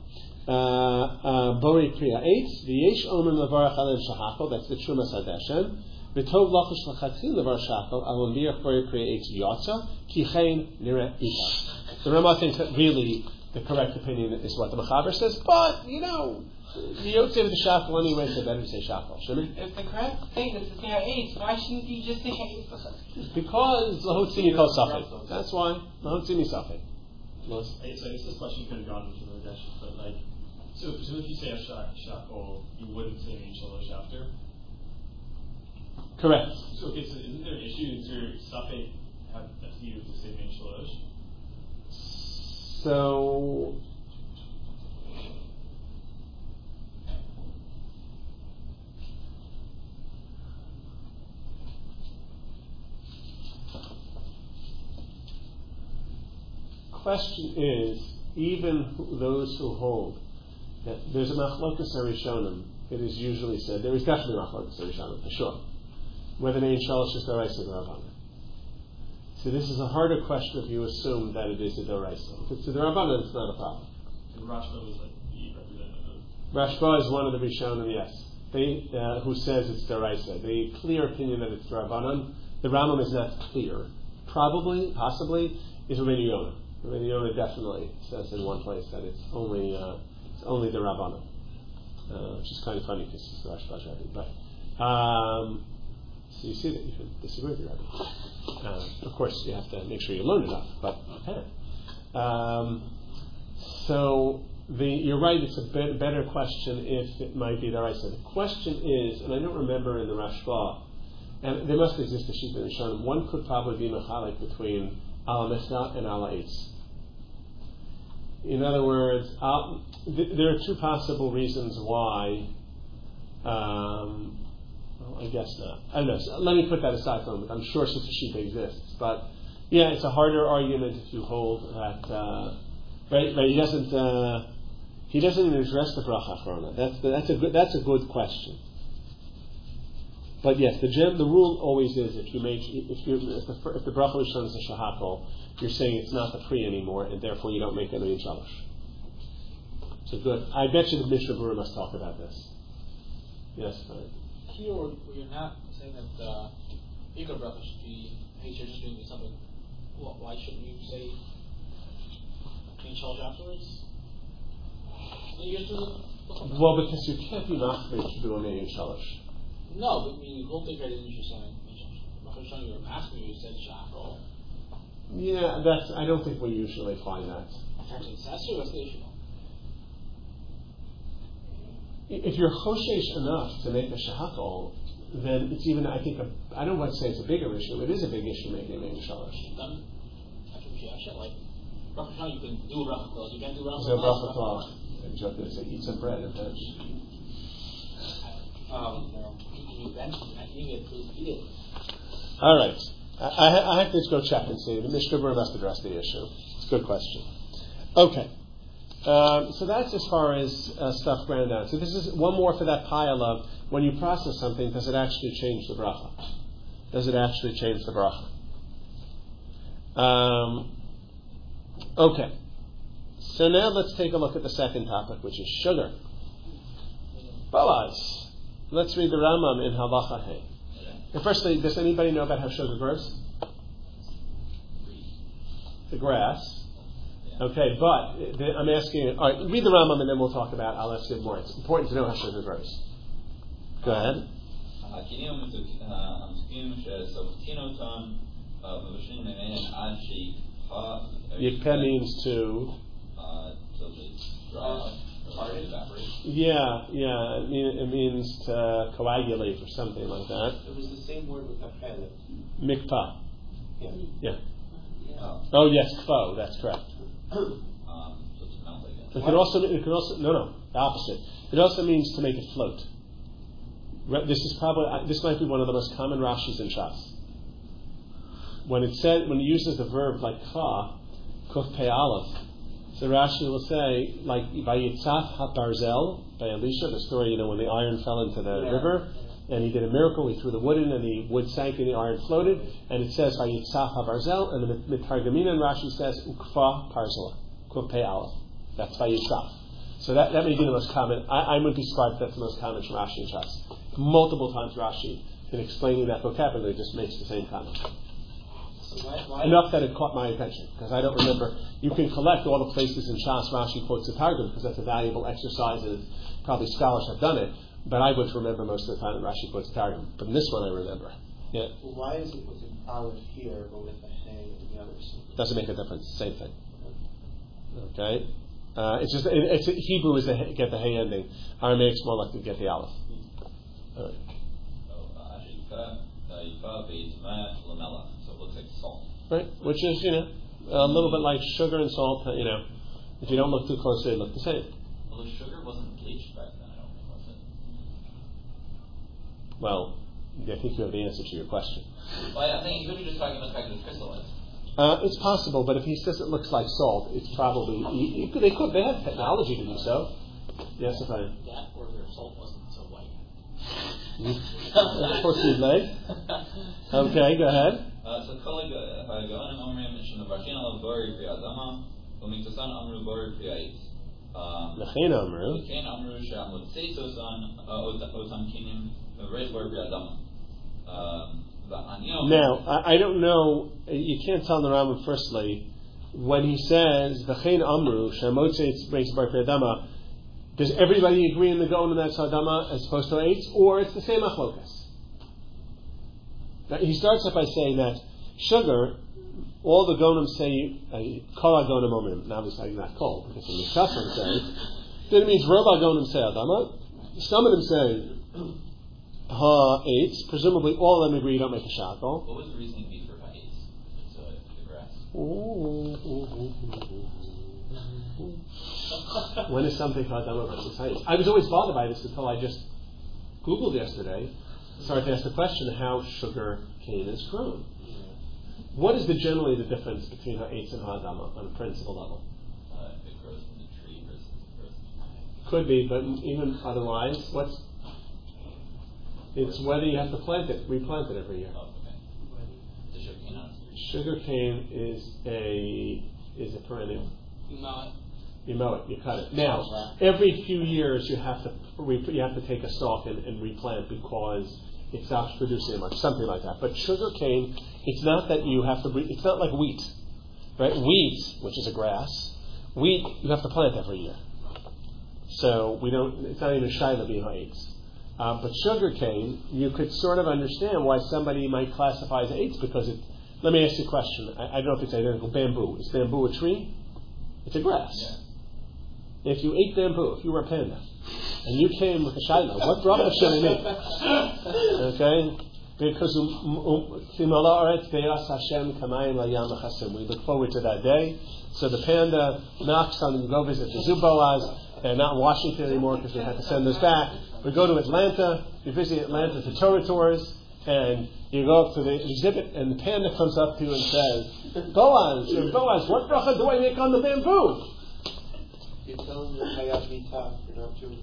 bori priya eight. V'yesh omen mevarach aleim shahakol. That's the Trumas Hadeshem. V'tov lachush l'chatzil levar shakol alon biach bori priya eight yotza kichein nire ita. The Rambam thinks that really the correct opinion is what the Mechaber says, but you know. You don't say with the shackle anyway, so better to say shackle. Shimon? If the correct thing is to say ha'etz, why shouldn't he just say ha'etz? Because lahotzini kol safek. That's why lahotzini safek. Louis? So I guess this question could have gone into the Rashi, but like, so, so if you say a shackle, you wouldn't say main shalosh after. Correct. So okay, so isn't there an issue? Is there safek have a few to say main shalosh? So. Question is, even those who hold that there's a machlokas harishonim, it is usually said, there is definitely a machlokas harishonim, for sure, whether the name shalosh is doraisa or Rabbanan. So this is a harder question if you assume that it is a doraisa. If it's a Rabbanan, it's not a problem. And Rashba was like the representative. Rashba is one of the rishonim, yes, they, uh, who says it's doraisa. The clear opinion that it's Rabbanan, the Rambam is not clear. Probably, possibly, is Rabbeinu Yonah. Rabbeinu Yonah definitely says in one place that it's only uh, it's only the Rabbanan, uh, which is kind of funny because it's Rashba's Rabbi. But um, so you see that you can disagree with your Rabbi. Uh, of course, you have to make sure you learn enough, but you can. Um, so the you're right. It's a bit, better question if it might be the right side. The question is, and I don't remember in the Rashba, and there must exist a sheet in the Shalom. One could probably be mechalik between Al Mechna and Al Eitz. In other words, uh, th- there are two possible reasons why. Um, well, I guess not. I don't know. So let me put that aside for a moment. I'm sure such a sheet exists, but yeah, it's a harder argument if you hold that. Uh, right, right. He doesn't. Uh, he doesn't even address the bracha achrona. That's the, that's a good. That's a good question. But yes, the gem, the rule always is if you make if you if the if the bracha rishon is a shahakol, you're saying it's not the pri anymore, and therefore you don't make any in shalosh. So good. I bet you the Mishnah Berurah must talk about this. Yes, fine. Here, you're not saying that uh, Ikar bracha should be. Hey, you're just doing something. Well, why shouldn't you say in shalosh afterwards? You just do the, well, because you can't be machmir to do a in shalosh. No, but I mean, you whole thing right isn't you saying Rosh you were asking you, you said shachol. Yeah, that's. I don't think we usually find that. Actually, it's that's what's the issue. If you're choshesh enough to make a shahakol, then it's even. I think. A, I don't want to say it's a bigger issue. It is a big issue making a main shalosh. Then, actually, like Rosh you can do bracha klal. You can't do bracha So klal. bracha klal. And joke to say, eat some bread and then. Um, you know, eating events, eating it, please eat it. All right. I, I, I have to go check and see. The Mishnah Berurah must address the issue. It's a good question. Okay. Um, so that's as far as uh, stuff ground down. So this is one more for that pile of when you process something, does it actually change the bracha? Does it actually change the bracha? Um, okay. So now let's take a look at the second topic, which is sugar. Boaz. Let's read the Rambam in Halacha Hey. And firstly, does anybody know about how sugar grows? The grass. Okay, but the, I'm asking. All right, read the Rambam and then we'll talk about. I'll ask you more. It's important to know how sugar grows. Go ahead. Yikpeh means to. Yeah, yeah. It, mean, it means to coagulate or something like that. It was the same word with Apele. Mikpah. Yeah. Yeah. Oh, oh yes, kvo. That's correct. Um, so to melt, I guess. It could also. It could also. No, no. The opposite. It also means to make it float. This is probably. This might be one of the most common Rashis in Shas. When it said, when it uses the verb like kva, kuf pei aleph. So Rashi will say, like Vayitzaf HaBarzel by Elisha, the story, you know, when the iron fell into the yeah. river, and he did a miracle. He threw the wood in, and the wood sank, and the iron floated. And it says Vayitzaf HaBarzel, and the Mitargamina and Rashi says Ukfa Parzela, Kuf Pei Aleph. That's Vayitzaf. So that, that may be the most common. I, I would be surprised if that's the most common from Rashi and Shas. Multiple times Rashi, in explaining that vocabulary, just makes the same comment. So why, why Enough that it caught my attention, because I don't remember. You can collect all the places in Shas Rashi quotes the Targum, because that's a valuable exercise, and probably scholars have done it, but I wouldn't remember most of the time that Rashi quotes the Targum. But in this one I remember. Yeah. Well, why is it with an aleph here, but with a hay in the other side? Doesn't make a difference. Same thing. Okay? Uh, it's just, it, it's, Hebrew is the, get the hay ending. Aramaic's more likely to get the aleph. All right. So it looks like salt. Right, which is, you know, a little bit like sugar and salt, you know. If you don't look too closely, they look the same. Well, the sugar wasn't bleached back then, I don't think, was it? Well, I think you have the answer to your question. Well, I think you're just talking about the fact that it's crystallized. Uh, it's possible, but if he says it looks like salt, it's probably, you, you could, they could, they have technology to do so. Yes, if I... That or their salt wasn't so white. Of course, you'd leg. Okay, go ahead. So, Hagaonim Omrim Shinavachin Alav Bori Pri Adama, Umiktasan Amru Bori Pri Ait. L'chein Amru. L'chein Amru She'amot Seisosan Otam Kinim V'Reis Bori Pri Adama. Now, I, I don't know, you can't tell in the Rambam, firstly, when he says, V'chein Amru She'amot Reis Bori Pri Adama, does everybody agree in the Gaon that's Adama as opposed to eight, or it's the same achlokas? Now, he starts off by saying that sugar, all the Gonim say, Kol HaGonim Omrim, now obviously not Kol, because in the Shasman say, then it means Rob HaGonim say Adama, some of them say Ha eight, presumably all of them agree don't make a shackle. What was the reasoning be for Ha eight? It's uh, the grass. When is something called Adama versus Ha eight? I was always bothered by this until I just Googled yesterday. Started to ask the question how sugar cane is grown. What is the generally the difference between ha'etz and ha'adama on a principal level? Uh, it grows from the tree versus it grows from the tree. Could be, but even otherwise, what's it's whether you have to plant it, replant it every year. Oh, okay. The sugar cane on Sugar cane is a is a perennial. You mow it. You mow it, you cut it. Now, every few years you have to you have to take a stalk and, and replant because it stops producing much, something like that. But sugar cane, it's not that you have to. Re- it's not like wheat, right? Wheat, which is a grass, wheat you have to plant every year. So we don't. It's not even shaila b'ha'etz. Uh, but sugar cane, you could sort of understand why somebody might classify as eights because it. Let me ask you a question. I, I don't know if it's identical. Bamboo. Is bamboo a tree? It's a grass. Yeah. If you ate bamboo, if you were a panda, and you came with a shaila, what bracha should I make? Okay? Because we look forward to that day. So the panda knocks on and go visit the Zuboaz. They're not in Washington anymore because we had to send those back. We go to Atlanta. We visit Atlanta for Torah tours. and you go up to the exhibit, and the panda comes up to you and says, Boaz, Boaz, what bracha do I make on the bamboo? You tell them you're Hayat Mitah, you're not Jewish.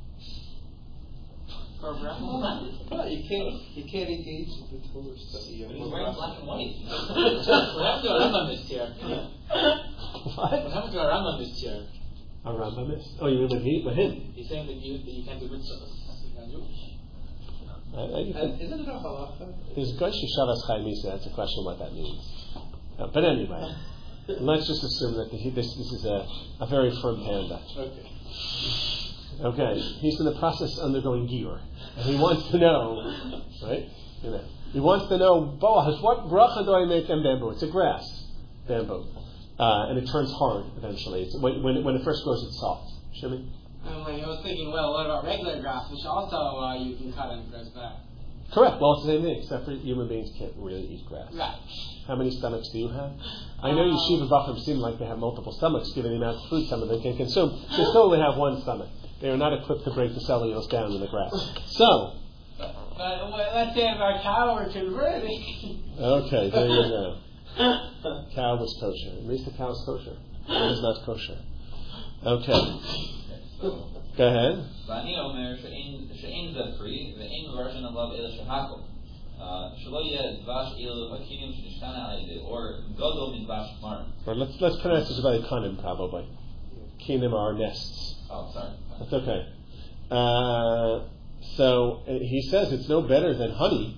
For bracha? No, you can't. You can't engage in the Torah study. But he's wearing black and white. What happened to our Rambam this year? What? What happened to our Rambam this year? A Rambam is? Oh, you mean with, he, with him? He's saying that you, that you can't do mitzvahs. You're not Jewish. I, I, And isn't it a halacha? There's Gosh Shavas Chaimisa. That's a question of what that means. Uh, but anyway, let's just assume that he, this, this is a, a very firm panda. Okay. Okay, he's in the process of undergoing gear, and he wants to know, right? You know, he wants to know, Boaz, what bracha do I make on bamboo? It's a grass bamboo, uh, and it turns hard eventually. It's, when, when, when it first grows, it's soft. Shimmy? I'm like, I was thinking, well, what about regular grass, which also uh, you can cut and grows back? Correct. Well, it's the same thing, except for human beings can't really eat grass. Right. How many stomachs do you have? I know yeshiva bachrim seem like they have multiple stomachs, given the amount of food some of them can consume. They still only have one stomach. They are not equipped to break the cellulose down in the grass. So. But well, let's say if our cow were converted. Okay, there you go. Cow was kosher. At least the cow is kosher. It is not kosher. Okay. Go ahead. ואני אומר שאין זה פרי ואין ורשן עליו אלא שהכל. שלא יהיה דבש אלו הקינים שנשתנה על ידי אור גדול מדבש מר. Let's let's pronounce this about kinim probably. Kinim are nests. Oh, sorry. That's okay. Uh, so uh, he says it's no better than honey.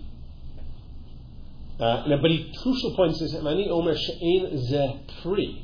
Uh, but he crucial point says, "Mani omer she'ein ze pri."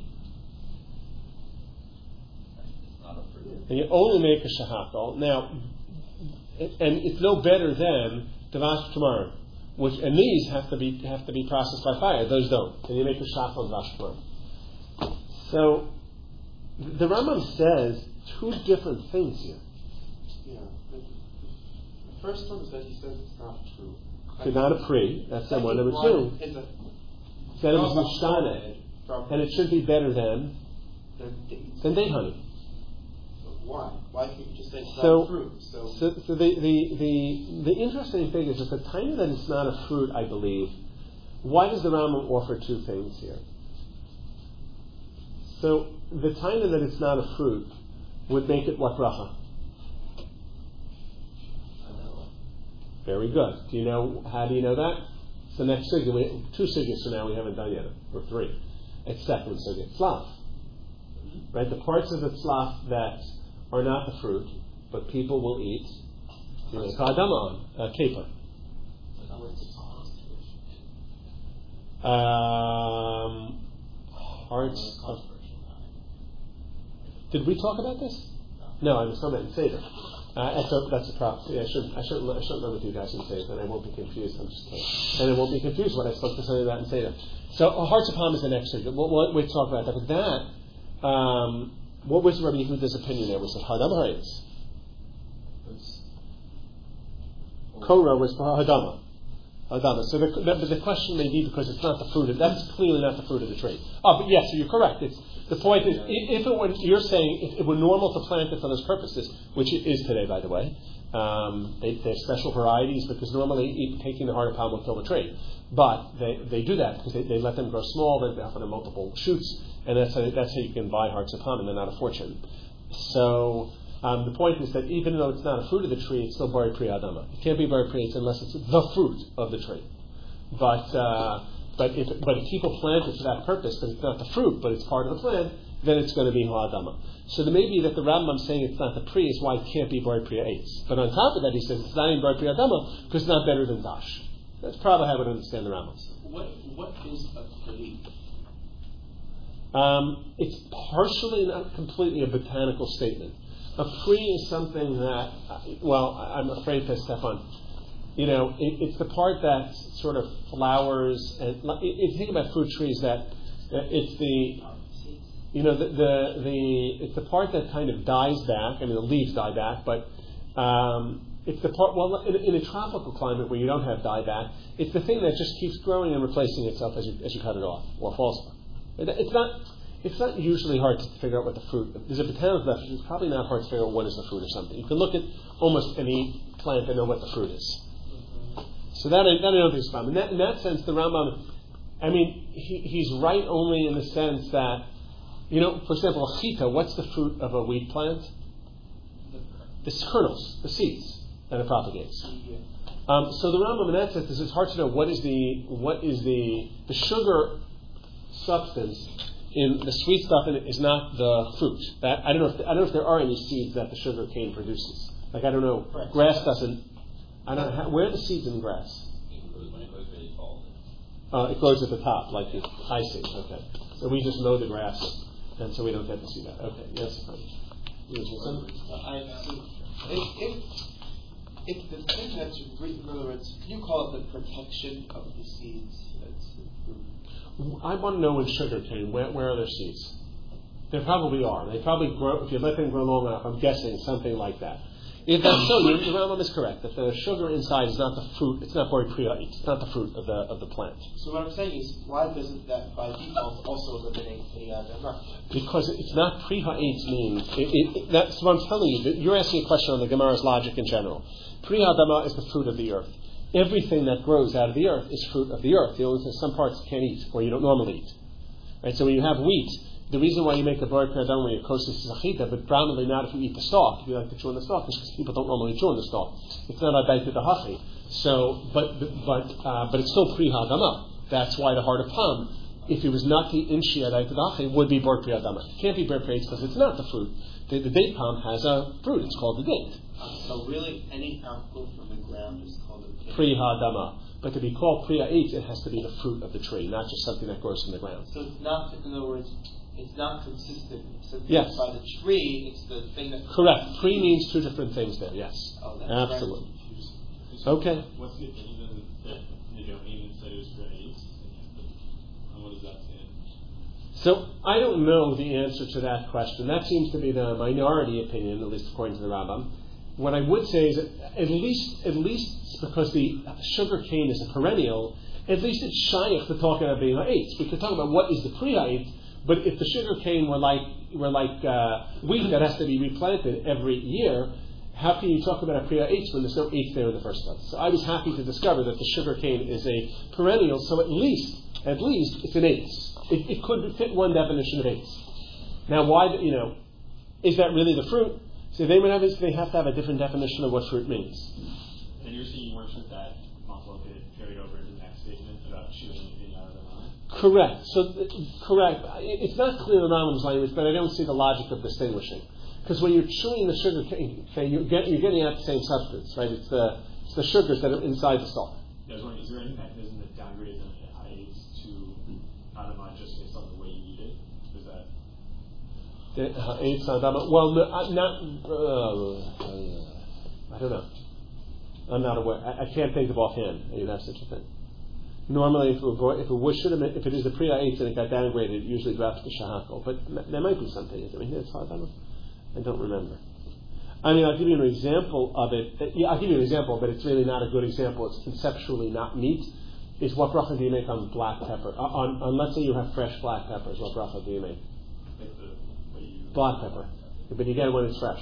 And you only make a shahakal. Now, it, and it's no better than davash tamar, which and these have to be have to be processed by fire. Those don't. And you make a shahakal davash tamar. So the Rambam says two different things here. Yeah. The first one is that he says it's not true. It's not a pre. That's the one. Number two, that it was mishtane, and it should be better than than date honey. Why? Why can't you just say it's so, not a fruit? So, so, so the, the, the, the interesting thing is at the time that it's not a fruit, I believe, why does the Rambam offer two things here? So the time that it's not a fruit would make it what bracha? Very good. Do you know, how do you know that? It's the next sugya. We, two sugyas for now we haven't done yet, or three. It's second sugya. Tzlaf. Right? The parts of the tzlaf that are not the fruit, but people will eat, you know, kadama, uh, caper. Um, hearts of... Did we talk about this? No, I was talking about in Seder. Uh, that's a, that's a problem. Yeah, I shouldn't, I shouldn't, I shouldn't run with you guys in Seder, and I won't be confused. I'm just kidding. And I won't be confused when I spoke to somebody about in Seder. So, uh, hearts of palm is the next thing. We'll, we'll, we'll talk about that. But that, um, what was Rabbi Yehuda's opinion there? Was it Hadam Ha'etz? Korah was for Hadama. Hadama. So the, the, the question may be because it's not the fruit of, that's clearly not the fruit of the tree. Oh, but yes, so you're correct. It's, the point is, if it were, you're saying, if it were normal to plant it for those purposes, which it is today, by the way, um, they, they have special varieties because normally eat, taking the heart of palm will kill the tree. But they, they do that because they, they let them grow small, they offer them multiple shoots, and that's how, that's how you can buy hearts of palm, and they're not a fortune. So um, the point is that even though it's not a fruit of the tree, it's still bari pri adama. It can't be bari pri unless it's the fruit of the tree. But uh, but if but if people plant it for that purpose, but it's not the fruit, but it's part of the plant, then it's going to be ha'adama. So the maybe that the Rambam saying it's not the pri is why it can't be bari pri eitz. But on top of that, he says it's not even bari pri adama because it's not better than dash. That's probably how I would understand the Rambam. What what is a pri? Um, it's partially, not completely, a botanical statement. A pri is something that, well, I'm afraid to step on. You know, it, it's the part that sort of flowers, and if you think about fruit trees, that it's the, you know, the, the the it's the part that kind of dies back. I mean, the leaves die back, but um, it's the part. Well, in, in a tropical climate where you don't have dieback, it's the thing that just keeps growing and replacing itself as you as you cut it off or falls off. It's not. It's not usually hard to figure out what the fruit. There's a botanical definition. It's probably not hard to figure out what is the fruit or something. You can look at almost any plant and know what the fruit is. So that I, that I don't think is a problem. In that, in that sense, the Rambam, I mean, he, he's right only in the sense that, you know, for example, chita, what's the fruit of a wheat plant? The kernels, the seeds that it propagates. Um, so the Rambam in that sense is it's hard to know what is the what is the the sugar substance in the sweet stuff in it is not the fruit. That I don't know if I don't know if there are any seeds that the sugar cane produces. Like I don't know, Right. grass doesn't. I don't know how, where are the seeds in grass. When it goes really tall. Uh, it grows at the top, like the, I see. Okay, so we just mow the grass, and so we don't get to see that. Okay, yes, fine. You want to say something? I, so if, if, if the thing that's, in other words, can you call it the protection of the seeds? That's the fruit. I want to know in sugar cane, where, where are there seeds? There probably are. They probably grow, if you let them grow long enough, I'm guessing something like that. If that's so, the Rambam is correct, that the sugar inside is not the fruit, it's not very priya, it's not the fruit of the of the plant. So what I'm saying is, why doesn't that by default also eliminate the uh, Because it's not priya means, it, it, it, that's what I'm telling you. You're asking a question on the Gemara's logic in general. Priya dama is the fruit of the earth. Everything that grows out of the earth is fruit of the earth. The only thing, some parts you can't eat, or you don't normally eat. Right? So when you have wheat, the reason why you make the bar paradam when your kosis is achita, but probably not if you eat the stalk. If you like to chew on the stalk, because people don't normally chew on the stalk. It's not a bite to the hachi. So, but but uh, but it's still pri hadama. That's why the heart of palm, if it was not the inshi adai to the hachi, would be bar pri hadama. It can't be bar pri because it's not the fruit. The, the date palm has a fruit. It's called the date. So really, any output from the ground is called a Pri hadama. But to be called priya eight, it has to be the fruit of the tree, not just something that grows from the ground. So it's not, in other words, it's not consistent. So Yes. by the tree, it's the thing that. Correct. Pri means two different things there. Yes. Oh, that's Absolutely. Okay. What's the opinion that they don't even say it was for AIDS? And what does that say? So I don't know the answer to that question. That seems to be the minority opinion, at least according to the Rambam. What I would say is that at least, at least because the sugar cane is a perennial, at least it's shy to talk about being ha'etz. We could talk about what is the pre-ha'etz, but if the sugar cane were like were like uh, wheat that has to be replanted every year, how can you talk about a pre-ha'etz when there's no eighth there in the first place? So I was happy to discover that the sugar cane is a perennial, so at least, at least it's an eighth. It, it could fit one definition of eighth. Now, why? You know, is that really the fruit? So they would have they have to have a different definition of what fruit means. And you're saying you weren't sure that Machloket carried over into the next statement about chewing anything out of the mouth? Correct. So, uh, correct. It's not clear in the Rambam's language, but I don't see the logic of distinguishing. Because when you're chewing the sugar cane, okay, you're, get, you're getting out the same substance, right? It's the it's the sugars that are inside the stalk. Yeah, I was wondering, is there any mechanism that downgrades them at high aids to Adama just based on the way you eat it? Is that? Well, no, I'm not. Uh, I don't know. I'm not aware. I, I can't think of offhand. You have such a thing. Normally, if it, were, if it was, should have, if it is the Priya eight and it got downgraded, it usually drops to Shahakal. But m- there might be something. I mean, it's hard. I don't, I don't remember. I mean, I'll give you an example of it. Yeah, I'll give you an example, but it's really not a good example. It's conceptually not neat. Is what bracha do you make on black pepper? Uh, on, on let's say you have fresh black peppers. What bracha do you make? Like the way you Black pepper. But you get it when it's fresh.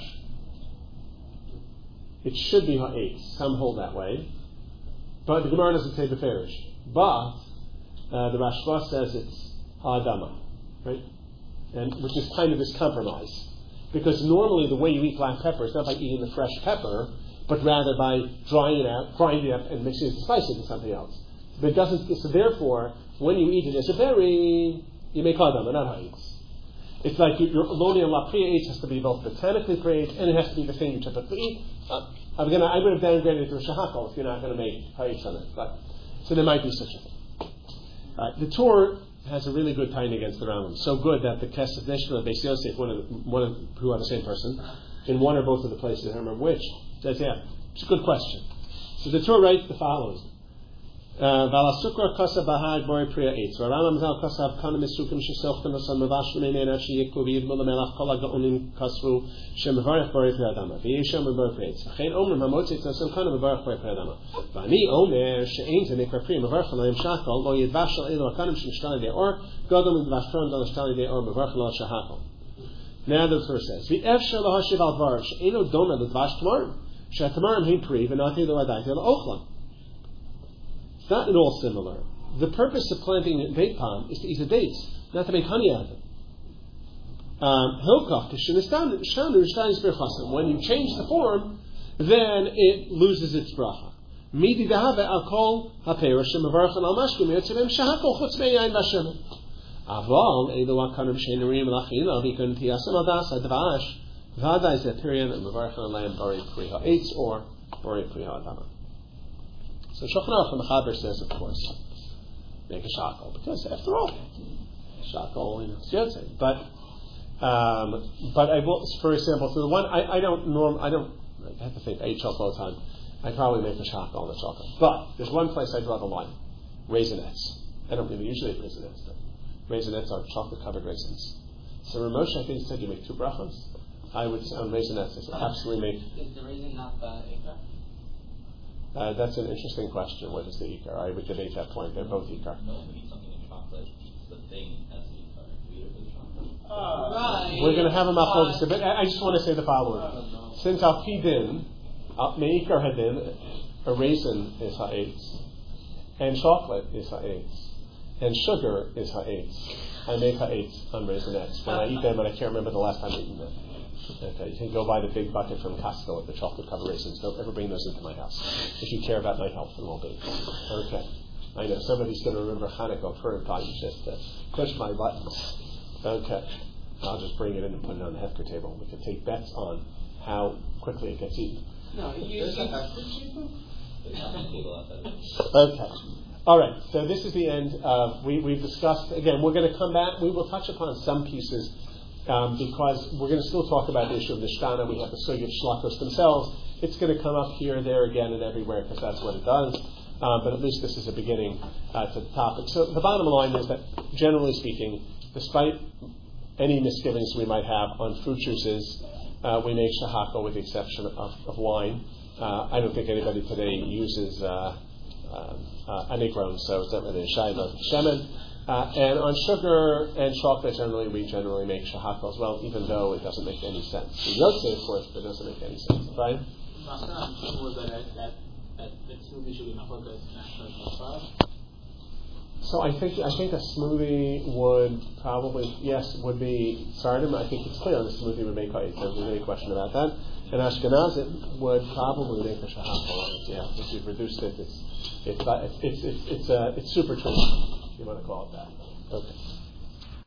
It should be ha'etz. Some hold that way. But the Gemara doesn't say beferish. But uh, the Rashba says it's ha'adama. Right? And which is kind of this compromise. Because normally the way you eat black pepper is not by eating the fresh pepper, but rather by drying it out, grinding it up, and mixing it and slicing it with something else. But it doesn't, so therefore, when you eat it as a berry, you make ha'adama, not ha'etz. It's like your Loni and La Priya has to be both botanically praised and it has to be the thing you typically eat. Uh, I'm gonna I would have downgraded it to a shahakal if you're not going to make ha'etz on it. But so there might be such a thing. Uh, the Torah has a really good time against the Rambam. So good that the Kesef Nishma of Beis Yosef, one of the, one of who are the same person, in one or both of the places, I don't remember which, says, yeah, it's a good question. So the Torah writes the following. Valasukra kasa bahag bori priya eitz. Varamam zal kasa kana misukim shesochtem asan mavashim einena sheyikvu v'yidmu lemelach kol ha'gaonim kasvu shemevarech bori priya adama. V'yeshem bori priya eitz. V'chein omer hamotzitz asan kana mevarech bori priya adama. V'ani omer she'ein zenikra priya mevarech alayim shakal lo yidvash al elu hakanim shenishtali de'or godom yidvashron dal nishtali de'or mevarech al shahakal. Now the Torah says, V'efshar lahashiv al dvar she'eno doma l'dvash tamarim she'atamarim hein pri v'nati lo adayti lo ochlam. not at all similar. The purpose of planting a date palm is to eat the dates, not to make honey out of them. Um, when you change the form, then it loses its bracha. Aval edu akarim sheinurim lachila vikun tiyasam adas advash vada is a period of mevarchan alayim bari priha eitz or bari priha adama. So Shulchan Aruch the Mechaber says, of course, make a shakel because after all, shakel you know it's yotzei. But um, but I will, for example, so the one I, I don't norm I don't I have to think I eat chocolate all the time. I probably make a shakel on the chocolate. But there's one place I draw the line: raisinets. I don't really usually eat raisinets. Though. Raisinets are chocolate-covered raisins. So Ramosha, I think, said you make two brachos. I would say on raisinets, I said absolutely make. Is the raisin not the ikar? Uh, that's an interesting question. What is the ikar? I would debate that point. They're both ikar. No, we eat something in chocolate. It's the thing as the ikar. We eat it with chocolate. Oh, right. We're going to have a machlokas debate. I just want to say the following: since al pidin, meikar hadin, a raisin is ha'etz, and chocolate is ha'etz. And sugar is ha'etz. I make ha'etz on raisinets. When I eat them, and I can't remember the last time I eaten them. Okay, you can go buy the big bucket from Costco with the chocolate-covered raisins. Don't ever bring those into my house if you care about my health and well-being. Okay. I know somebody's going to remember Hanukkah for time just to push my buttons. Okay. I'll just bring it in and put it on the Hefker table. We can take bets on how quickly it gets eaten. No, you There's a you- Hefker table? There's not a table outside of it. Okay. All right. So this is the end. Uh, we, we've discussed, again, we're going to come back. We will touch upon some pieces um, because we're going to still talk about the issue of Nishtana. We have the Sugi of Shlachos themselves. It's going to come up here, there, again, and everywhere because that's what it does. Um, but at least this is a beginning uh, to the topic. So the bottom line is that, generally speaking, despite any misgivings we might have on fruit juices, uh, we make shahako with the exception of, of wine. Uh, I don't think anybody today uses uh, um, uh, anigron, so it's not really a shayla shemen. Uh, and on sugar and chocolate, generally, we generally make shahako as well, even though it doesn't make any sense. The yotzei, of course, but it doesn't make any sense. Right? So I think I think a smoothie would probably, yes, would be sardum. I think it's clear the smoothie would make ha'etz. There's any question about that. And Ashkenazim would probably make a shahako. Yeah, if you've reduced it, it's it's it's it's it's, it's, uh, it's super tricky. If you want to call it that. Okay.